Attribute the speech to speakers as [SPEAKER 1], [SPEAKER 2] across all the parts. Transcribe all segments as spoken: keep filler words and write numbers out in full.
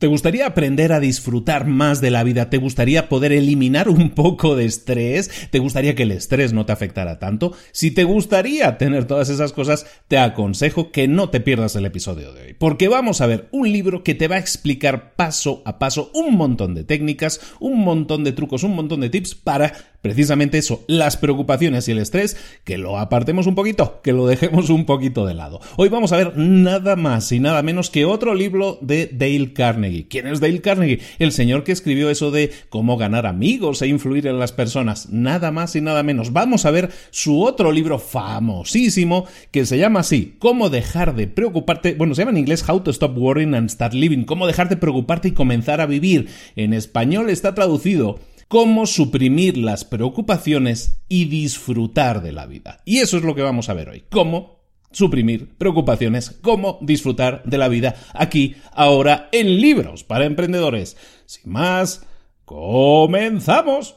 [SPEAKER 1] ¿Te gustaría aprender a disfrutar más de la vida? ¿Te gustaría poder eliminar un poco de estrés? ¿Te gustaría que el estrés no te afectara tanto? Si te gustaría tener todas esas cosas, te aconsejo que no te pierdas el episodio de hoy, porque vamos a ver un libro que te va a explicar paso a paso un montón de técnicas, un montón de trucos, un montón de tips para precisamente eso, las preocupaciones y el estrés, que lo apartemos un poquito, que lo dejemos un poquito de lado. Hoy vamos a ver nada más y nada menos que otro libro de Dale Carnegie. ¿Quién es Dale Carnegie? El señor que escribió eso de cómo ganar amigos e influir en las personas. Nada más y nada menos. Vamos a ver su otro libro famosísimo que se llama así, Cómo dejar de preocuparte. Bueno, se llama en inglés How to Stop Worrying and Start Living. Cómo dejar de preocuparte y comenzar a vivir. En español está traducido Cómo suprimir las preocupaciones y disfrutar de la vida. Y eso es lo que vamos a ver hoy. Cómo suprimir preocupaciones, cómo disfrutar de la vida aquí, ahora, en Libros para Emprendedores. Sin más, ¡comenzamos!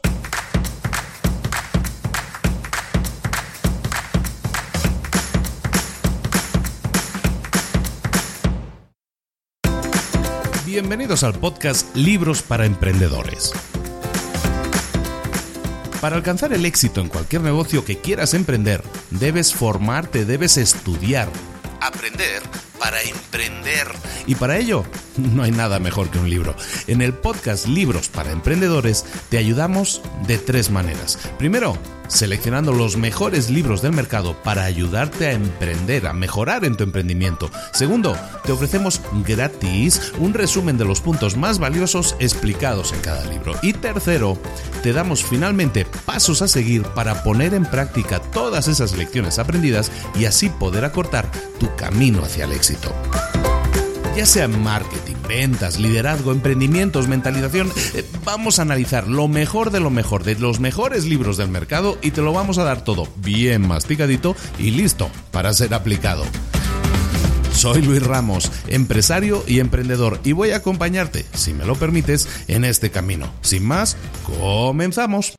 [SPEAKER 1] Bienvenidos al podcast Libros para Emprendedores. Para alcanzar el éxito en cualquier negocio que quieras emprender, debes formarte, debes estudiar, aprender para emprender. Y para ello, no hay nada mejor que un libro. En el podcast Libros para Emprendedores te ayudamos de tres maneras. Primero, seleccionando los mejores libros del mercado para ayudarte a emprender, a mejorar en tu emprendimiento. Segundo, te ofrecemos gratis un resumen de los puntos más valiosos explicados en cada libro. Y tercero, te damos finalmente pasos a seguir para poner en práctica todas esas lecciones aprendidas y así poder acortar tu camino hacia el éxito. Ya sea en marketing, ventas, liderazgo, emprendimientos, mentalización, eh, vamos a analizar lo mejor de lo mejor, de los mejores libros del mercado y te lo vamos a dar todo bien masticadito y listo para ser aplicado. Soy Luis Ramos, empresario y emprendedor, y voy a acompañarte, si me lo permites, en este camino. Sin más, comenzamos.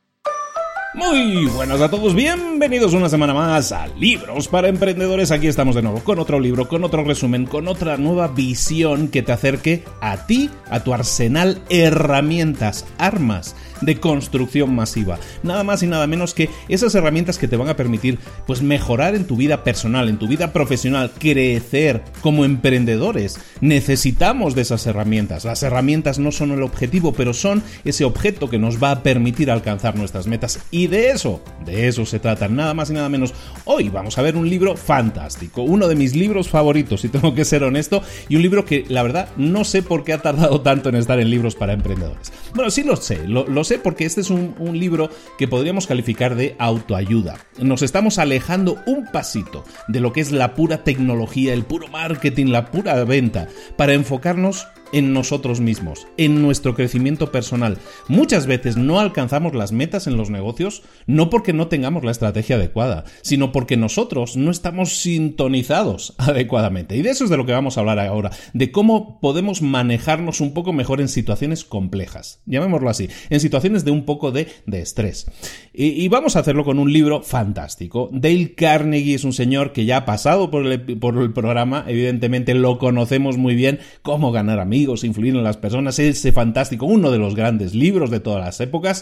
[SPEAKER 1] Muy buenas a todos, bienvenidos una semana más a Libros para Emprendedores. Aquí estamos de nuevo con otro libro, con otro resumen, con otra nueva visión que te acerque a ti, a tu arsenal, herramientas, armas de construcción masiva. Nada más y nada menos que esas herramientas que te van a permitir pues mejorar en tu vida personal, en tu vida profesional, crecer como emprendedores. Necesitamos de esas herramientas. Las herramientas no son el objetivo, pero son ese objeto que nos va a permitir alcanzar nuestras metas. Y de eso, de eso se trata, nada más y nada menos. Hoy vamos a ver un libro fantástico, uno de mis libros favoritos, si tengo que ser honesto, y un libro que la verdad no sé por qué ha tardado tanto en estar en Libros para Emprendedores. Bueno, sí lo sé, lo, lo sé porque este es un, un libro que podríamos calificar de autoayuda. Nos estamos alejando un pasito de lo que es la pura tecnología, el puro marketing, la pura venta, para enfocarnos en nosotros mismos, en nuestro crecimiento personal. Muchas veces no alcanzamos las metas en los negocios, no porque no tengamos la estrategia adecuada, sino porque nosotros no estamos sintonizados adecuadamente. Y de eso es de lo que vamos a hablar ahora, de cómo podemos manejarnos un poco mejor en situaciones complejas, llamémoslo así, en situaciones de un poco de, de estrés. Y, y vamos a hacerlo con un libro fantástico. Dale Carnegie es un señor que ya ha pasado por el, por el programa, evidentemente lo conocemos muy bien, Cómo ganar amigos, influir en las personas, ese fantástico, uno de los grandes libros de todas las épocas.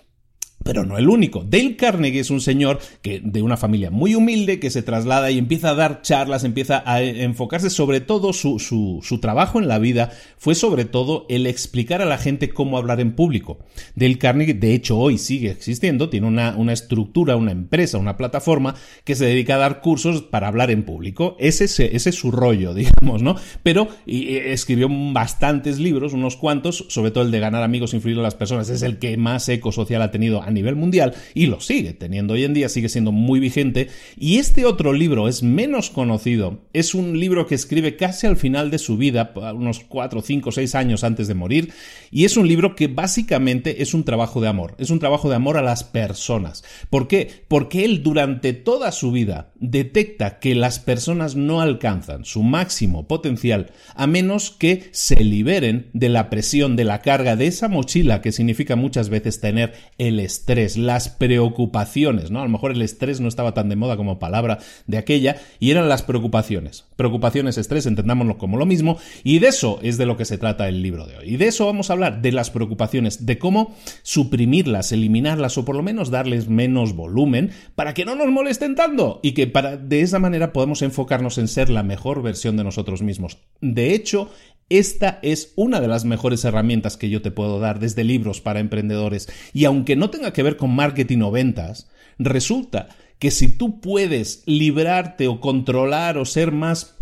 [SPEAKER 1] Pero no el único. Dale Carnegie es un señor que de una familia muy humilde que se traslada y empieza a dar charlas, empieza a enfocarse sobre todo su, su, su trabajo en la vida fue sobre todo el explicar a la gente cómo hablar en público. Dale Carnegie, de hecho, hoy sigue existiendo, tiene una, una estructura, una empresa, una plataforma que se dedica a dar cursos para hablar en público. Ese, ese, ese es su rollo, digamos, ¿no? Pero y, escribió bastantes libros, unos cuantos, sobre todo el de Ganar amigos, influir en las personas, es el que más eco social ha tenido a nivel mundial y lo sigue teniendo hoy en día, sigue siendo muy vigente. Y este otro libro es menos conocido, es un libro que escribe casi al final de su vida, unos cuatro, cinco, seis años antes de morir, y es un libro que básicamente es un trabajo de amor, es un trabajo de amor a las personas. ¿Por qué? Porque él durante toda su vida detecta que las personas no alcanzan su máximo potencial a menos que se liberen de la presión, de la carga, de esa mochila que significa muchas veces tener el estrés estrés, las preocupaciones, ¿no? A lo mejor el estrés no estaba tan de moda como palabra de aquella, y eran las preocupaciones. Preocupaciones, estrés, entendámoslo como lo mismo, y de eso es de lo que se trata el libro de hoy. Y de eso vamos a hablar, de las preocupaciones, de cómo suprimirlas, eliminarlas, o por lo menos darles menos volumen, para que no nos molesten tanto, y que para, de esa manera podamos enfocarnos en ser la mejor versión de nosotros mismos. De hecho, esta es una de las mejores herramientas que yo te puedo dar desde libros para emprendedores. Y aunque no tenga que ver con marketing o ventas, resulta que si tú puedes librarte o controlar o ser más...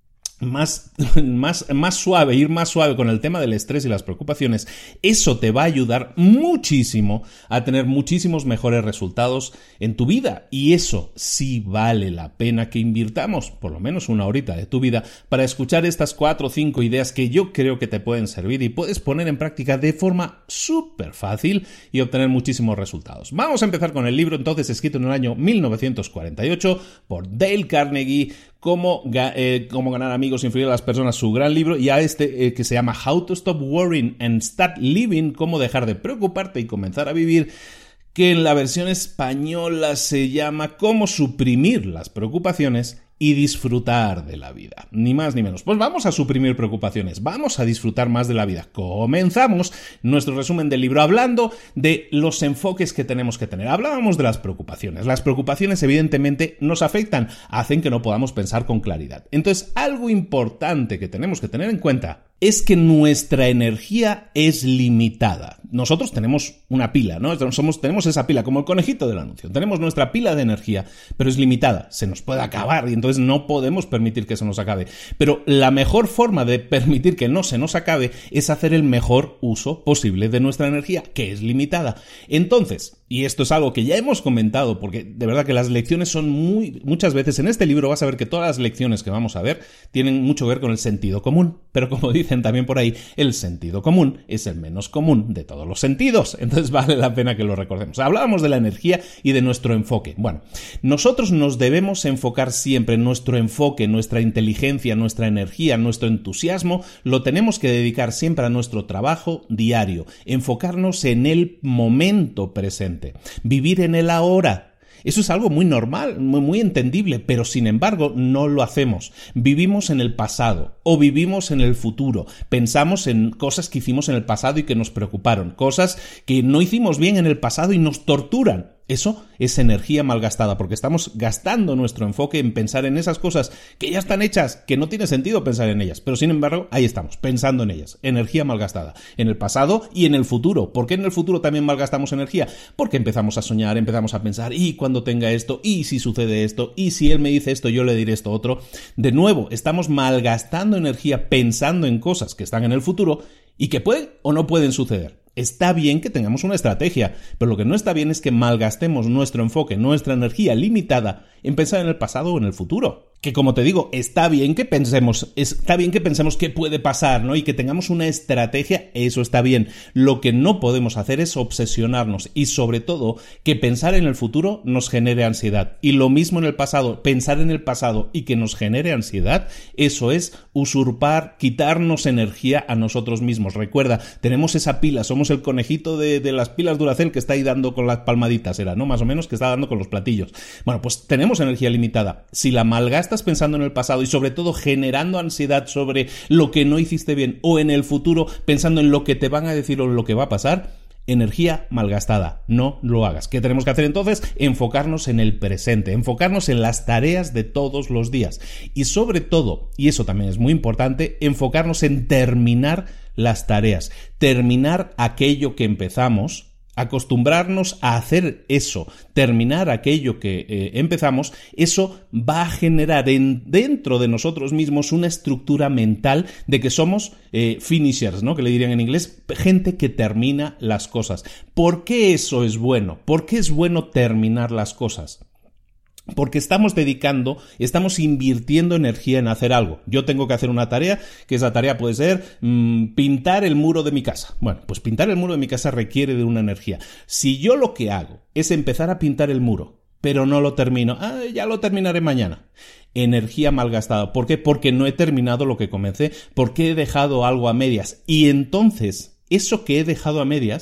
[SPEAKER 1] Más, más, más suave, ir más suave con el tema del estrés y las preocupaciones, eso te va a ayudar muchísimo a tener muchísimos mejores resultados en tu vida. Y eso sí vale la pena que invirtamos por lo menos una horita de tu vida para escuchar estas cuatro o cinco ideas que yo creo que te pueden servir y puedes poner en práctica de forma súper fácil y obtener muchísimos resultados. Vamos a empezar con el libro, entonces, escrito en el año mil novecientos cuarenta y ocho por Dale Carnegie, Cómo, eh, cómo ganar amigos e influir a las personas, su gran libro, y a este eh, que se llama How to Stop Worrying and Start Living, cómo dejar de preocuparte y comenzar a vivir, que en la versión española se llama Cómo suprimir las preocupaciones y disfrutar de la vida. Ni más ni menos. Pues vamos a suprimir preocupaciones, vamos a disfrutar más de la vida. Comenzamos nuestro resumen del libro hablando de los enfoques que tenemos que tener. Hablábamos de las preocupaciones. Las preocupaciones evidentemente nos afectan, hacen que no podamos pensar con claridad. Entonces, algo importante que tenemos que tener en cuenta es que nuestra energía es limitada. Nosotros tenemos una pila, ¿no? Somos, tenemos esa pila, como el conejito del anuncio. Tenemos nuestra pila de energía, pero es limitada. Se nos puede acabar y entonces no podemos permitir que se nos acabe. Pero la mejor forma de permitir que no se nos acabe es hacer el mejor uso posible de nuestra energía, que es limitada. Entonces, y esto es algo que ya hemos comentado, porque de verdad que las lecciones son muy... Muchas veces en este libro vas a ver que todas las lecciones que vamos a ver tienen mucho que ver con el sentido común. Pero como dicen también por ahí, el sentido común es el menos común de todos los sentidos. Entonces vale la pena que lo recordemos. Hablábamos de la energía y de nuestro enfoque. Bueno, nosotros nos debemos enfocar siempre en nuestro enfoque, nuestra inteligencia, nuestra energía, nuestro entusiasmo. Lo tenemos que dedicar siempre a nuestro trabajo diario. Enfocarnos en el momento presente. Vivir en el ahora. Eso es algo muy normal, muy, muy entendible, pero sin embargo no lo hacemos. Vivimos en el pasado o vivimos en el futuro. Pensamos en cosas que hicimos en el pasado y que nos preocuparon, cosas que no hicimos bien en el pasado y nos torturan. Eso es energía malgastada, porque estamos gastando nuestro enfoque en pensar en esas cosas que ya están hechas, que no tiene sentido pensar en ellas, pero sin embargo ahí estamos, pensando en ellas. Energía malgastada, en el pasado y en el futuro. ¿Por qué en el futuro también malgastamos energía? Porque empezamos a soñar, empezamos a pensar, y cuando tenga esto, y si sucede esto, y si él me dice esto, yo le diré esto otro. De nuevo, estamos malgastando energía pensando en cosas que están en el futuro y que pueden o no pueden suceder. Está bien que tengamos una estrategia, pero lo que no está bien es que malgastemos nuestro enfoque, nuestra energía limitada en pensar en el pasado o en el futuro. Que, como te digo, está bien que pensemos, está bien que pensemos qué puede pasar, ¿no? Y que tengamos una estrategia, eso está bien. Lo que no podemos hacer es obsesionarnos y, sobre todo, que pensar en el futuro nos genere ansiedad. Y lo mismo en el pasado, pensar en el pasado y que nos genere ansiedad, eso es usurpar, quitarnos energía a nosotros mismos. Recuerda, tenemos esa pila, somos el conejito de, de las pilas Duracell que está ahí dando con las palmaditas, era, ¿no? Más o menos, que está dando con los platillos. Bueno, pues tenemos energía limitada. Si la malgastas pensando en el pasado y sobre todo generando ansiedad sobre lo que no hiciste bien o en el futuro pensando en lo que te van a decir o lo que va a pasar, energía malgastada, no lo hagas. ¿Qué tenemos que hacer entonces? Enfocarnos en el presente, enfocarnos en las tareas de todos los días y sobre todo, y eso también es muy importante, enfocarnos en terminar las tareas, terminar aquello que empezamos. Acostumbrarnos a hacer eso, terminar aquello que eh, empezamos, eso va a generar en, dentro de nosotros mismos una estructura mental de que somos eh, finishers, ¿no? Que le dirían en inglés, gente que termina las cosas. ¿Por qué eso es bueno? ¿Por qué es bueno terminar las cosas? Porque estamos dedicando, estamos invirtiendo energía en hacer algo. Yo tengo que hacer una tarea, que esa tarea puede ser mmm, pintar el muro de mi casa. Bueno, pues pintar el muro de mi casa requiere de una energía. Si yo lo que hago es empezar a pintar el muro, pero no lo termino, ah, ya lo terminaré mañana. Energía malgastada. ¿Por qué? Porque no he terminado lo que comencé, porque he dejado algo a medias. Y entonces, eso que he dejado a medias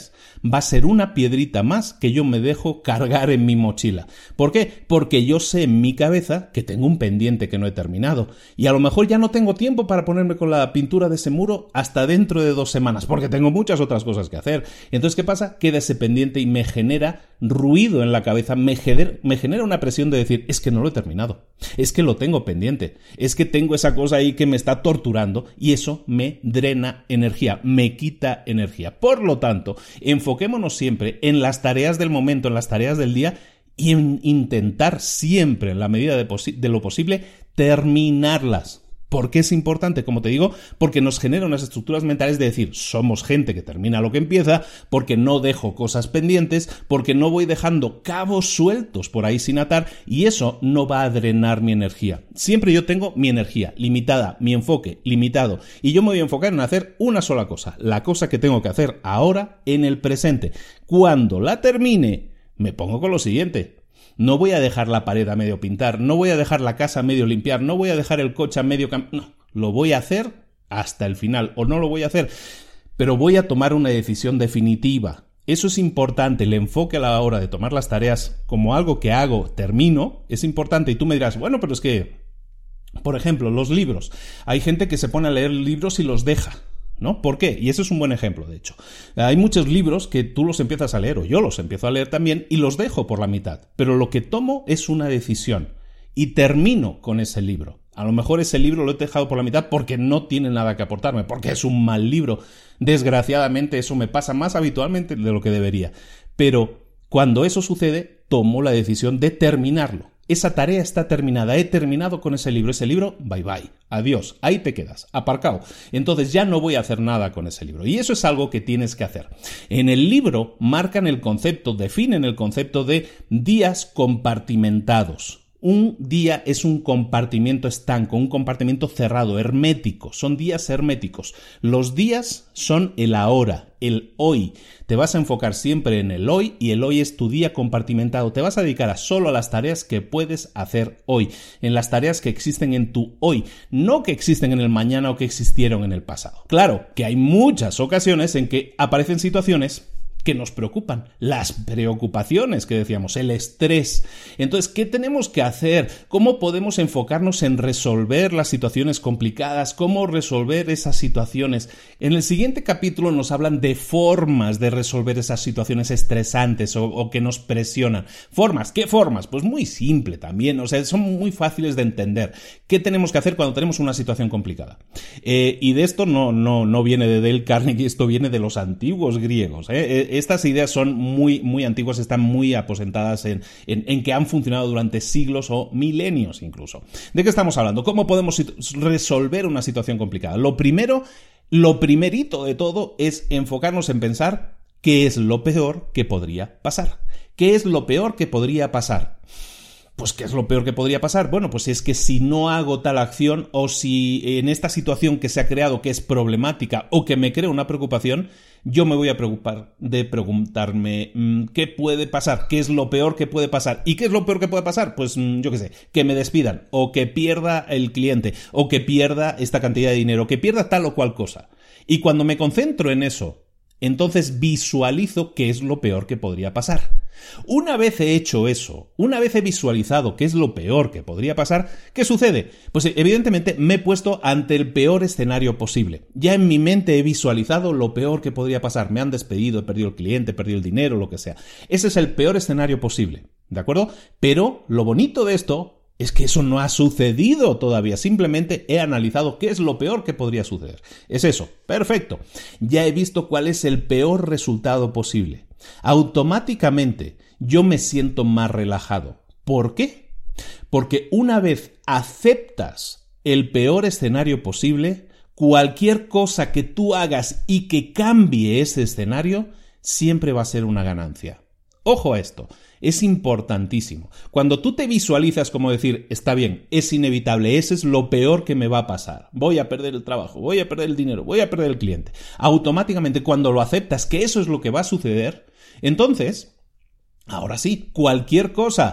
[SPEAKER 1] va a ser una piedrita más que yo me dejo cargar en mi mochila. ¿Por qué? Porque yo sé en mi cabeza que tengo un pendiente que no he terminado y a lo mejor ya no tengo tiempo para ponerme con la pintura de ese muro hasta dentro de dos semanas porque tengo muchas otras cosas que hacer. Entonces, ¿qué pasa? Queda ese pendiente y me genera ruido en la cabeza, me genera, me genera una presión de decir, es que no lo he terminado, es que lo tengo pendiente, es que tengo esa cosa ahí que me está torturando y eso me drena energía, me quita energía. Por lo tanto, enfoquémonos siempre en las tareas del momento, en las tareas del día y en intentar siempre, en la medida de, posi- de lo posible, terminarlas. ¿Por qué es importante? Como te digo, porque nos genera unas estructuras mentales de decir, somos gente que termina lo que empieza, porque no dejo cosas pendientes, porque no voy dejando cabos sueltos por ahí sin atar y eso no va a drenar mi energía. Siempre yo tengo mi energía limitada, mi enfoque limitado y yo me voy a enfocar en hacer una sola cosa, la cosa que tengo que hacer ahora en el presente. Cuando la termine, me pongo con lo siguiente. No voy a dejar la pared a medio pintar, no voy a dejar la casa a medio limpiar, no voy a dejar el coche a medio cam... No, lo voy a hacer hasta el final o no lo voy a hacer, pero voy a tomar una decisión definitiva. Eso es importante, el enfoque a la hora de tomar las tareas como algo que hago, termino, es importante y tú me dirás, bueno, pero es que, por ejemplo, los libros. Hay gente que se pone a leer libros y los deja. ¿No? ¿Por qué? Y eso es un buen ejemplo, de hecho. Hay muchos libros que tú los empiezas a leer, o yo los empiezo a leer también, y los dejo por la mitad. Pero lo que tomo es una decisión, y termino con ese libro. A lo mejor ese libro lo he dejado por la mitad porque no tiene nada que aportarme, porque es un mal libro. Desgraciadamente eso me pasa más habitualmente de lo que debería. Pero cuando eso sucede, tomo la decisión de terminarlo. Esa tarea está terminada, he terminado con ese libro, ese libro, bye bye, adiós, ahí te quedas, aparcado. Entonces ya no voy a hacer nada con ese libro y eso es algo que tienes que hacer. En el libro marcan el concepto, definen el concepto de días compartimentados. Un día es un compartimiento estanco, un compartimento cerrado, hermético, son días herméticos. Los días son el ahora, el hoy. Te vas a enfocar siempre en el hoy y el hoy es tu día compartimentado. Te vas a dedicar a solo a las tareas que puedes hacer hoy, en las tareas que existen en tu hoy, no que existen en el mañana o que existieron en el pasado. Claro que hay muchas ocasiones en que aparecen situaciones que nos preocupan, las preocupaciones que decíamos, el estrés. Entonces, ¿qué tenemos que hacer? ¿Cómo podemos enfocarnos en resolver las situaciones complicadas? ¿Cómo resolver esas situaciones? En el siguiente capítulo nos hablan de formas de resolver esas situaciones estresantes o, o que nos presionan. ¿Formas? ¿Qué formas? Pues muy simple también, o sea, son muy fáciles de entender. ¿Qué tenemos que hacer cuando tenemos una situación complicada? Eh, y de esto no, no, no viene de Dale Carnegie, esto viene de los antiguos griegos, ¿eh? Estas ideas son muy, muy antiguas, están muy aposentadas en, en, en que han funcionado durante siglos o milenios incluso. ¿De qué estamos hablando? ¿Cómo podemos resolver una situación complicada? Lo primero, lo primerito de todo es enfocarnos en pensar qué es lo peor que podría pasar. ¿Qué es lo peor que podría pasar? Pues, ¿qué es lo peor que podría pasar? Bueno, pues es que si no hago tal acción o si en esta situación que se ha creado que es problemática o que me crea una preocupación, yo me voy a preocupar de preguntarme ¿qué puede pasar? ¿Qué es lo peor que puede pasar? ¿Y qué es lo peor que puede pasar? Pues yo qué sé, que me despidan o que pierda el cliente o que pierda esta cantidad de dinero, que pierda tal o cual cosa. Y cuando me concentro en eso, entonces visualizo qué es lo peor que podría pasar. Una vez he hecho eso, una vez he visualizado qué es lo peor que podría pasar, ¿qué sucede? Pues evidentemente me he puesto ante el peor escenario posible. Ya en mi mente he visualizado lo peor que podría pasar. Me han despedido, he perdido el cliente, he perdido el dinero, lo que sea. Ese es el peor escenario posible, ¿de acuerdo? Pero lo bonito de esto es que eso no ha sucedido todavía, simplemente he analizado qué es lo peor que podría suceder. Es eso, perfecto. Ya he visto cuál es el peor resultado posible. Automáticamente yo me siento más relajado. ¿Por qué? Porque una vez aceptas el peor escenario posible, cualquier cosa que tú hagas y que cambie ese escenario, siempre va a ser una ganancia. Ojo a esto, es importantísimo. Cuando tú te visualizas como decir, está bien, es inevitable, ese es lo peor que me va a pasar. Voy a perder el trabajo, voy a perder el dinero, voy a perder el cliente. Automáticamente cuando lo aceptas que eso es lo que va a suceder, entonces, ahora sí, cualquier cosa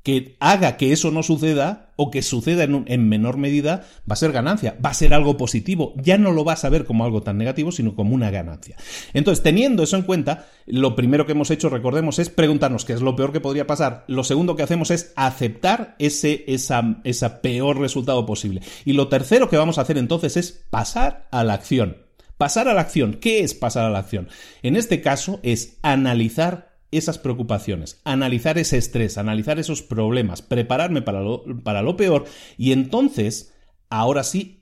[SPEAKER 1] que haga que eso no suceda o que suceda en, un, en menor medida, va a ser ganancia, va a ser algo positivo. Ya no lo vas a ver como algo tan negativo, sino como una ganancia. Entonces, teniendo eso en cuenta, lo primero que hemos hecho, recordemos, es preguntarnos qué es lo peor que podría pasar. Lo segundo que hacemos es aceptar ese esa, esa peor resultado posible. Y lo tercero que vamos a hacer entonces es pasar a la acción. Pasar a la acción. ¿Qué es pasar a la acción? En este caso es analizar esas preocupaciones, analizar ese estrés, analizar esos problemas, prepararme para lo, para lo peor y entonces, ahora sí,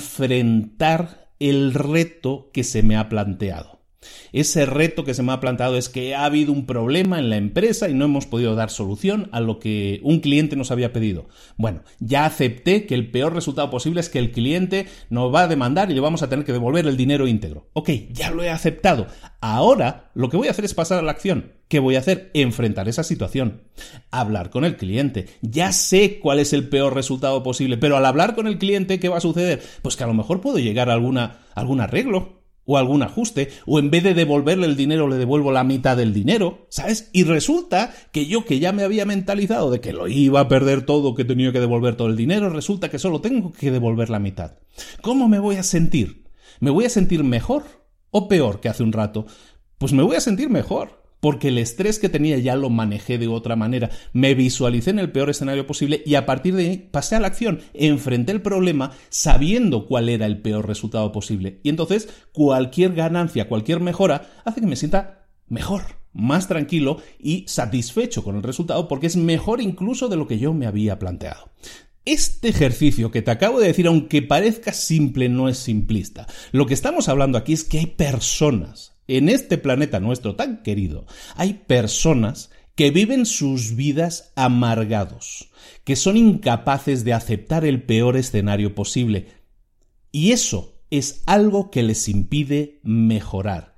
[SPEAKER 1] enfrentar el reto que se me ha planteado. Ese reto que se me ha planteado es que ha habido un problema en la empresa y no hemos podido dar solución a lo que un cliente nos había pedido. Bueno, ya acepté que el peor resultado posible es que el cliente nos va a demandar y le vamos a tener que devolver el dinero íntegro. Ok, ya lo he aceptado. Ahora lo que voy a hacer es pasar a la acción. ¿Qué voy a hacer? Enfrentar esa situación. Hablar con el cliente. Ya sé cuál es el peor resultado posible, pero al hablar con el cliente, ¿qué va a suceder? Pues que a lo mejor puedo llegar a alguna, algún arreglo. O algún ajuste, o en vez de devolverle el dinero le devuelvo la mitad del dinero, ¿sabes? Y resulta que yo que ya me había mentalizado de que lo iba a perder todo, que tenía que devolver todo el dinero, resulta que solo tengo que devolver la mitad. ¿Cómo me voy a sentir? ¿Me voy a sentir mejor o peor que hace un rato? Pues me voy a sentir mejor. Porque el estrés que tenía ya lo manejé de otra manera, me visualicé en el peor escenario posible y a partir de ahí pasé a la acción, enfrenté el problema sabiendo cuál era el peor resultado posible. Y entonces cualquier ganancia, cualquier mejora hace que me sienta mejor, más tranquilo y satisfecho con el resultado porque es mejor incluso de lo que yo me había planteado. Este ejercicio que te acabo de decir, aunque parezca simple, no es simplista. Lo que estamos hablando aquí es que hay personas en este planeta nuestro tan querido, hay personas que viven sus vidas amargados, que son incapaces de aceptar el peor escenario posible. Y eso es algo que les impide mejorar.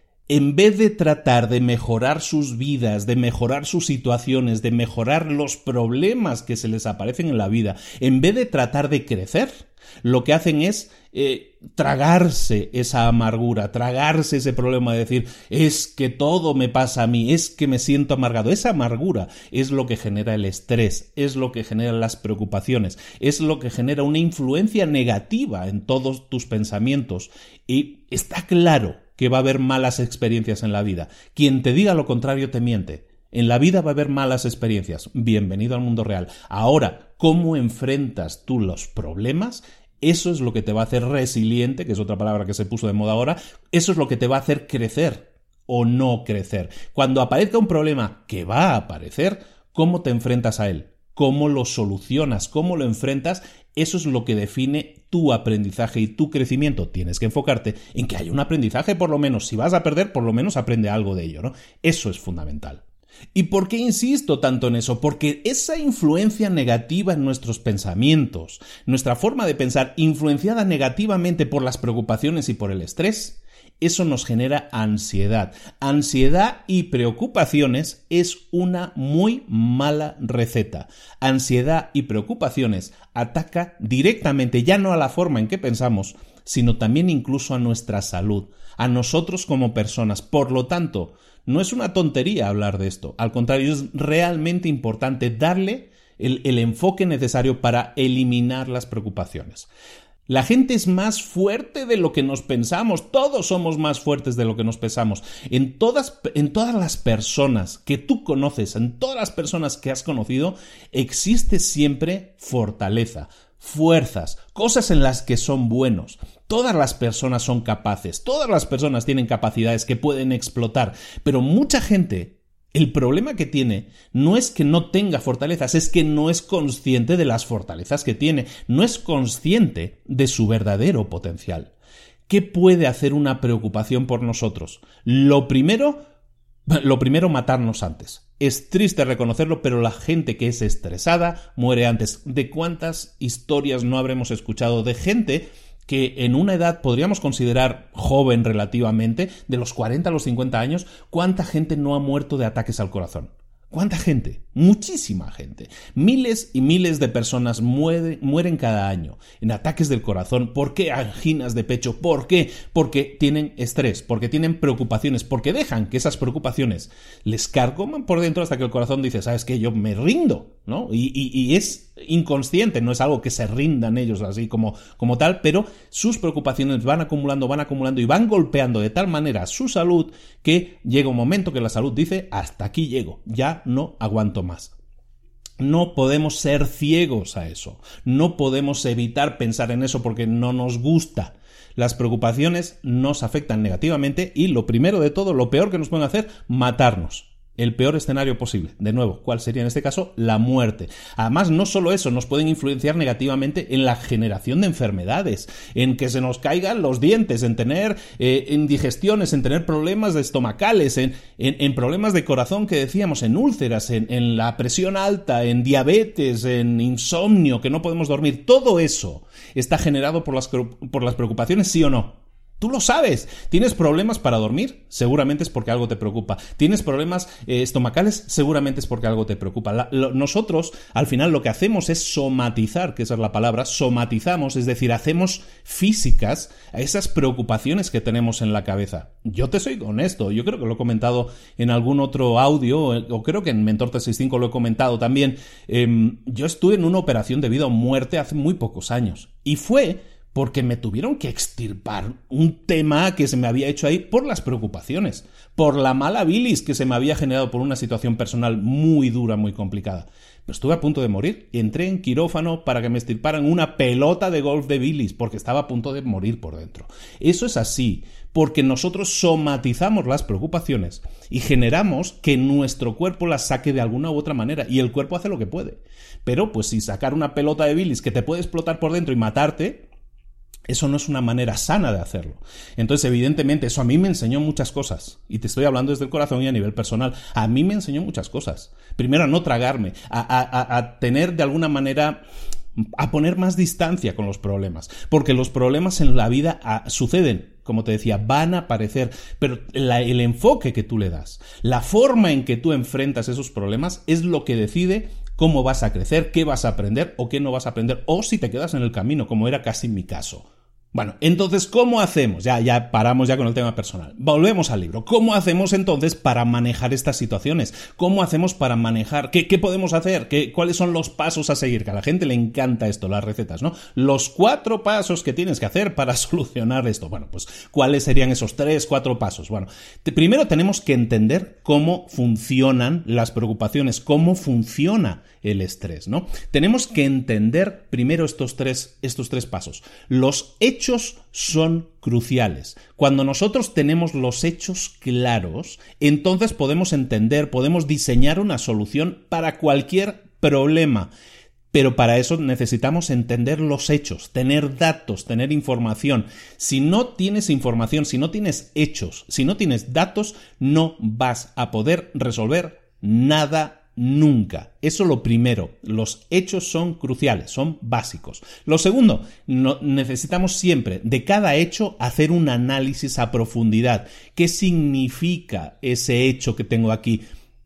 [SPEAKER 1] En vez de tratar de mejorar sus vidas, de mejorar sus situaciones, de mejorar los problemas que se les aparecen en la vida, en vez de tratar de crecer, lo que hacen es eh, tragarse esa amargura, tragarse ese problema de decir, es que todo me pasa a mí, es que me siento amargado. Esa amargura es lo que genera el estrés, es lo que genera las preocupaciones, es lo que genera una influencia negativa en todos tus pensamientos. Y está claro que va a haber malas experiencias en la vida. Quien te diga lo contrario te miente. En la vida va a haber malas experiencias. Bienvenido al mundo real. Ahora, ¿cómo enfrentas tú los problemas? Eso es lo que te va a hacer resiliente, que es otra palabra que se puso de moda ahora. Eso es lo que te va a hacer crecer o no crecer. Cuando aparezca un problema que va a aparecer, ¿cómo te enfrentas a él? ¿Cómo lo solucionas? ¿Cómo lo enfrentas? Eso es lo que define tu aprendizaje y tu crecimiento. Tienes que enfocarte en que haya un aprendizaje, por lo menos. Si vas a perder, por lo menos aprende algo de ello, ¿no? Eso es fundamental. ¿Y por qué insisto tanto en eso? Porque esa influencia negativa en nuestros pensamientos, nuestra forma de pensar influenciada negativamente por las preocupaciones y por el estrés, eso nos genera ansiedad. Ansiedad y preocupaciones es una muy mala receta. Ansiedad y preocupaciones ataca directamente ya no a la forma en que pensamos, sino también incluso a nuestra salud, a nosotros como personas. Por lo tanto, no es una tontería hablar de esto. Al contrario, es realmente importante darle el, el enfoque necesario para eliminar las preocupaciones. La gente es más fuerte de lo que nos pensamos. Todos somos más fuertes de lo que nos pensamos. En todas, en todas las personas que tú conoces, en todas las personas que has conocido, existe siempre fortaleza, fuerzas, cosas en las que son buenos. Todas las personas son capaces, todas las personas tienen capacidades que pueden explotar, pero mucha gente, el problema que tiene no es que no tenga fortalezas, es que no es consciente de las fortalezas que tiene, no es consciente de su verdadero potencial. ¿Qué puede hacer una preocupación por nosotros? Lo primero, lo primero, matarnos antes. Es triste reconocerlo, pero la gente que es estresada muere antes. ¿De cuántas historias no habremos escuchado de gente que en una edad podríamos considerar joven relativamente, de los cuarenta a los cincuenta años, cuánta gente no ha muerto de ataques al corazón?
[SPEAKER 2] ¿Cuánta gente? Muchísima gente. Miles y miles de personas muere, mueren cada año en ataques del corazón. ¿Por qué anginas de pecho? ¿Por qué? Porque tienen estrés, porque tienen preocupaciones, porque dejan que esas preocupaciones les carcoman por dentro hasta que el corazón dice, ¿sabes qué? Yo me rindo, ¿no? Y, y, y es inconsciente, no es algo que se rindan ellos así como, como tal, pero sus preocupaciones van acumulando, van acumulando y van golpeando de tal manera su salud que llega un momento que la salud dice, hasta aquí llego, ya no aguanto más. No podemos ser ciegos a eso, no podemos evitar pensar en eso porque no nos gusta. Las preocupaciones nos afectan negativamente y lo primero de todo, lo peor que nos pueden hacer, matarnos. El peor escenario posible. De nuevo, ¿cuál sería en este caso? La muerte. Además, no solo eso, nos pueden influenciar negativamente en la generación de enfermedades, en que se nos caigan los dientes, en tener eh, indigestiones, en tener problemas estomacales, en, en, en problemas de corazón que decíamos, en úlceras, en, en la presión alta, en diabetes, en insomnio, que no podemos dormir. Todo eso está generado por las, por las preocupaciones, ¿sí o no? Tú lo sabes. ¿Tienes problemas para dormir? Seguramente es porque algo te preocupa. ¿Tienes problemas eh, estomacales? Seguramente es porque algo te preocupa. La, lo, nosotros, al final, lo que hacemos es somatizar, que esa es la palabra, somatizamos, es decir, hacemos físicas a esas preocupaciones que tenemos en la cabeza. Yo te soy honesto, yo creo que lo he comentado en algún otro audio, o creo que en Mentor trescientos sesenta y cinco lo he comentado también. Eh, yo estuve en una operación de vida o muerte hace muy pocos años. Y fue porque me tuvieron que extirpar un tema que se me había hecho ahí por las preocupaciones, por la mala bilis que se me había generado por una situación personal muy dura, muy complicada. Pero estuve a punto de morir, entré en quirófano para que me extirparan una pelota de golf de bilis, porque estaba a punto de morir por dentro. Eso es así, porque nosotros somatizamos las preocupaciones y generamos que nuestro cuerpo las saque de alguna u otra manera, y el cuerpo hace lo que puede. Pero pues si sacar una pelota de bilis que te puede explotar por dentro y matarte, eso no es una manera sana de hacerlo. Entonces, evidentemente, eso a mí me enseñó muchas cosas. Y te estoy hablando desde el corazón y a nivel personal. A mí me enseñó muchas cosas. Primero, a no tragarme, a, a, a tener de alguna manera, a poner más distancia con los problemas. Porque los problemas en la vida a, suceden, como te decía, van a aparecer. Pero la, el enfoque que tú le das, la forma en que tú enfrentas esos problemas es lo que decide cómo vas a crecer, qué vas a aprender o qué no vas a aprender, o si te quedas en el camino, como era casi mi caso. Bueno, entonces, ¿cómo hacemos? Ya, ya paramos ya con el tema personal. Volvemos al libro. ¿Cómo hacemos entonces para manejar estas situaciones? ¿Cómo hacemos para manejar? ¿Qué, qué podemos hacer? ¿Qué, ¿Cuáles son los pasos a seguir? Que a la gente le encanta esto, las recetas, ¿no? Los cuatro pasos que tienes que hacer para solucionar esto. Bueno, pues, ¿cuáles serían esos tres, cuatro pasos? Bueno, te, primero tenemos que entender cómo funcionan las preocupaciones, cómo funciona el estrés, ¿no? Tenemos que entender primero estos tres, estos tres pasos. Los hechos son cruciales. Cuando nosotros tenemos los hechos claros, entonces podemos entender, podemos diseñar una solución para cualquier problema. Pero para eso necesitamos entender los hechos, tener datos, tener información. Si no tienes información, si no tienes hechos, si no tienes datos, no vas a poder resolver nada nunca. Eso lo primero. Los hechos son cruciales, son básicos. Lo segundo, no, necesitamos siempre de cada hecho hacer un análisis a profundidad. ¿Qué significa ese hecho que tengo aquí?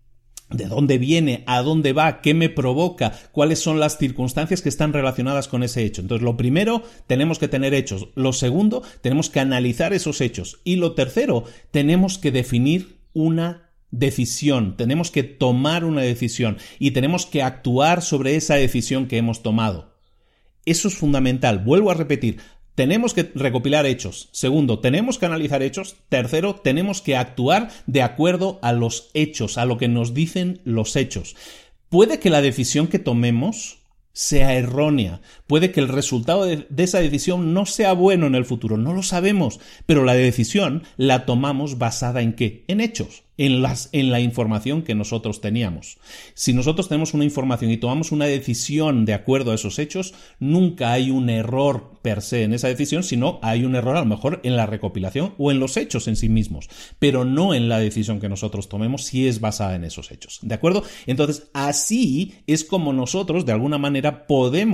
[SPEAKER 2] ¿De dónde viene? ¿A dónde va? ¿Qué me provoca? ¿Cuáles son las circunstancias que están relacionadas con ese hecho? Entonces, lo primero, tenemos que tener hechos. Lo segundo, tenemos que analizar esos hechos. Y lo tercero, tenemos que definir una decisión, tenemos que tomar una decisión y tenemos que actuar sobre esa decisión que hemos tomado. Eso es fundamental. Vuelvo a repetir, tenemos que recopilar hechos. Segundo, tenemos que analizar hechos. Tercero, tenemos que actuar de acuerdo a los hechos, a lo que nos dicen los hechos. Puede que la decisión que tomemos sea errónea. Puede que el resultado de, de esa decisión no sea bueno en el futuro. No lo sabemos. Pero la decisión la tomamos basada ¿en qué? En hechos. En, las, en la información que nosotros teníamos. Si nosotros tenemos una información y tomamos una decisión de acuerdo a esos hechos, nunca hay un error per se en esa decisión, sino hay un error a lo mejor en la recopilación o en los hechos en sí mismos, pero no en la decisión que nosotros tomemos si es basada en esos hechos. ¿De acuerdo? Entonces, así es como nosotros, de alguna manera, podemos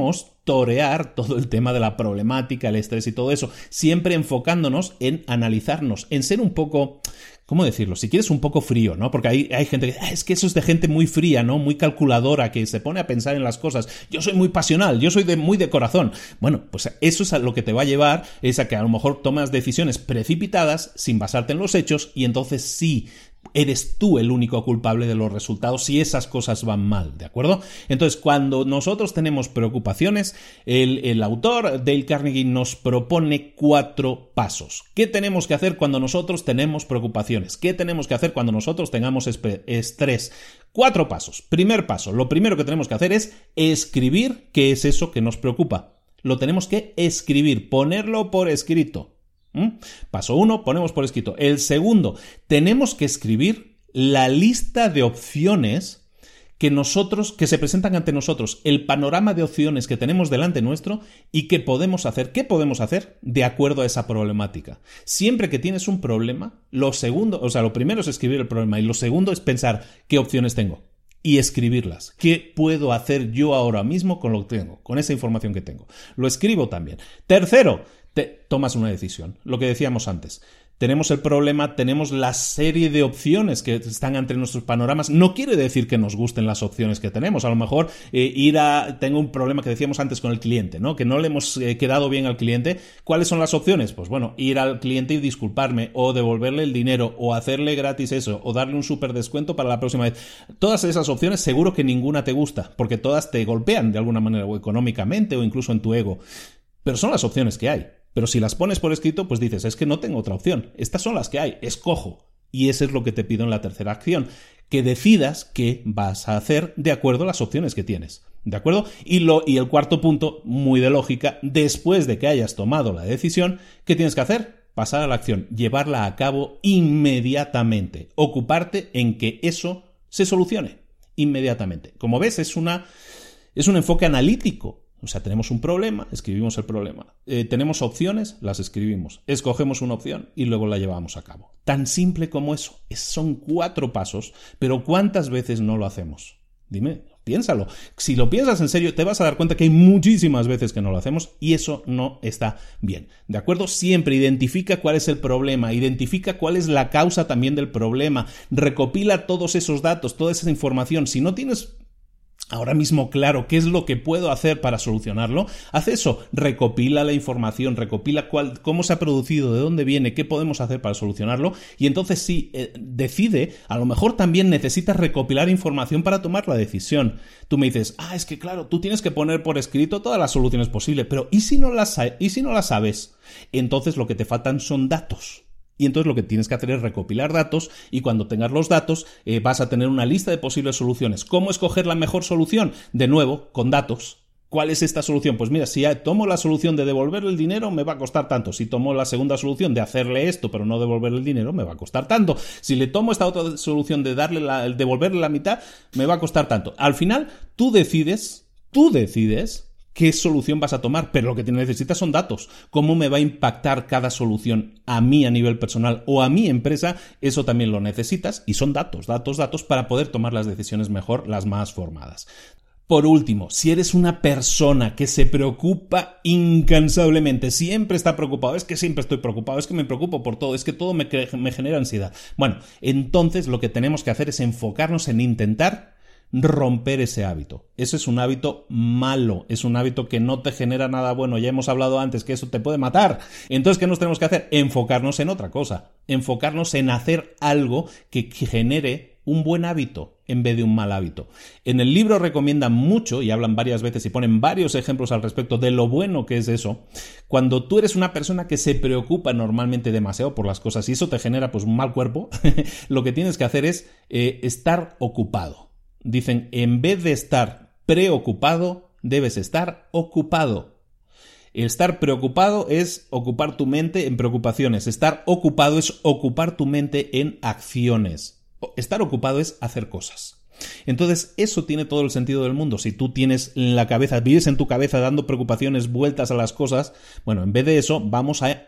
[SPEAKER 2] torear todo el tema de la problemática, el estrés y todo eso, siempre enfocándonos en analizarnos, en ser un poco... ¿Cómo decirlo? Si quieres un poco frío, ¿no? Porque hay, hay gente que... Ah, es que eso es de gente muy fría, ¿no? Muy calculadora, que se pone a pensar en las cosas. Yo soy muy pasional, yo soy de, muy de corazón. Bueno, pues eso es a lo que te va a llevar, es a que a lo mejor tomas decisiones precipitadas sin basarte en los hechos y entonces sí... eres tú el único culpable de los resultados si esas cosas van mal, ¿de acuerdo? Entonces, cuando nosotros tenemos preocupaciones, el, el autor Dale Carnegie nos propone cuatro pasos. ¿Qué tenemos que hacer cuando nosotros tenemos preocupaciones? ¿Qué tenemos que hacer cuando nosotros tengamos estrés? Cuatro pasos. Primer paso, lo primero que tenemos que hacer es escribir qué es eso que nos preocupa. Lo tenemos que escribir, ponerlo por escrito. ¿Mm? Paso uno, ponemos por escrito. El segundo, tenemos que escribir la lista de opciones que nosotros, que se presentan ante nosotros, el panorama de opciones que tenemos delante nuestro y qué podemos hacer, qué podemos hacer de acuerdo a esa problemática. Siempre que tienes un problema, lo segundo, o sea, lo primero es escribir el problema y lo segundo es pensar qué opciones tengo y escribirlas. ¿Qué puedo hacer yo ahora mismo con lo que tengo, con esa información que tengo? Lo escribo también. Tercero, te tomas una decisión, lo que decíamos antes. Tenemos el problema, tenemos la serie de opciones que están entre nuestros panoramas. No quiere decir que nos gusten las opciones que tenemos. A lo mejor eh, ir a... Tengo un problema que decíamos antes con el cliente, ¿no? Que no le hemos eh, quedado bien al cliente. ¿Cuáles son las opciones? Pues bueno, ir al cliente y disculparme, o devolverle el dinero, o hacerle gratis eso, o darle un súper descuento para la próxima vez. Todas esas opciones seguro que ninguna te gusta, porque todas te golpean de alguna manera, o económicamente, o incluso en tu ego. Pero son las opciones que hay. Pero si las pones por escrito, pues dices, es que no tengo otra opción. Estas son las que hay, escojo. Y eso es lo que te pido en la tercera acción, que decidas qué vas a hacer de acuerdo a las opciones que tienes. ¿De acuerdo? Y, lo, y el cuarto punto, muy de lógica, después de que hayas tomado la decisión, ¿qué tienes que hacer? Pasar a la acción, llevarla a cabo inmediatamente. Ocuparte en que eso se solucione inmediatamente. Como ves, es, una, es un enfoque analítico. O sea, tenemos un problema, escribimos el problema. Eh, tenemos opciones, las escribimos. Escogemos una opción y luego la llevamos a cabo. Tan simple como eso. Es, son cuatro pasos, pero ¿cuántas veces no lo hacemos? Dime, piénsalo. Si lo piensas en serio, te vas a dar cuenta que hay muchísimas veces que no lo hacemos y eso no está bien. ¿De acuerdo? Siempre identifica cuál es el problema, identifica cuál es la causa también del problema, recopila todos esos datos, toda esa información. Si no tienes ahora mismo claro qué es lo que puedo hacer para solucionarlo, haz eso, recopila la información, recopila cuál, cómo se ha producido, de dónde viene, qué podemos hacer para solucionarlo y entonces sí, eh, decide, a lo mejor también necesitas recopilar información para tomar la decisión. Tú me dices, ah, es que claro, tú tienes que poner por escrito todas las soluciones posibles, pero ¿y si no las, y si no las sabes? Entonces lo que te faltan son datos. Y entonces lo que tienes que hacer es recopilar datos y cuando tengas los datos eh, vas a tener una lista de posibles soluciones. ¿Cómo escoger la mejor solución? De nuevo, con datos. ¿Cuál es esta solución? Pues mira, si tomo la solución de devolverle el dinero, me va a costar tanto. Si tomo la segunda solución de hacerle esto, pero no devolverle el dinero, me va a costar tanto. Si le tomo esta otra solución de darle la, devolverle la mitad, me va a costar tanto. Al final, tú decides, tú decides qué solución vas a tomar, pero lo que necesitas son datos. ¿Cómo me va a impactar cada solución a mí a nivel personal o a mi empresa? Eso también lo necesitas y son datos, datos, datos para poder tomar las decisiones mejor, las más formadas. Por último, si eres una persona que se preocupa incansablemente, siempre está preocupado, es que siempre estoy preocupado, es que me preocupo por todo, es que todo me, me genera ansiedad. Bueno, entonces lo que tenemos que hacer es enfocarnos en intentar romper ese hábito. Ese es un hábito malo, es un hábito que no te genera nada bueno. Ya hemos hablado antes que eso te puede matar. Entonces, ¿qué nos tenemos que hacer? Enfocarnos en otra cosa, enfocarnos en hacer algo que genere un buen hábito en vez de un mal hábito. En el libro recomiendan mucho y hablan varias veces y ponen varios ejemplos al respecto de lo bueno que es eso. Cuando tú eres una persona que se preocupa normalmente demasiado por las cosas y eso te genera pues un mal cuerpo, lo que tienes que hacer es eh, estar ocupado. Dicen, en vez de estar preocupado, debes estar ocupado. El estar preocupado es ocupar tu mente en preocupaciones. Estar ocupado es ocupar tu mente en acciones. Estar ocupado es hacer cosas. Entonces, eso tiene todo el sentido del mundo. Si tú tienes en la cabeza, vives en tu cabeza dando preocupaciones, vueltas a las cosas, bueno, en vez de eso, vamos a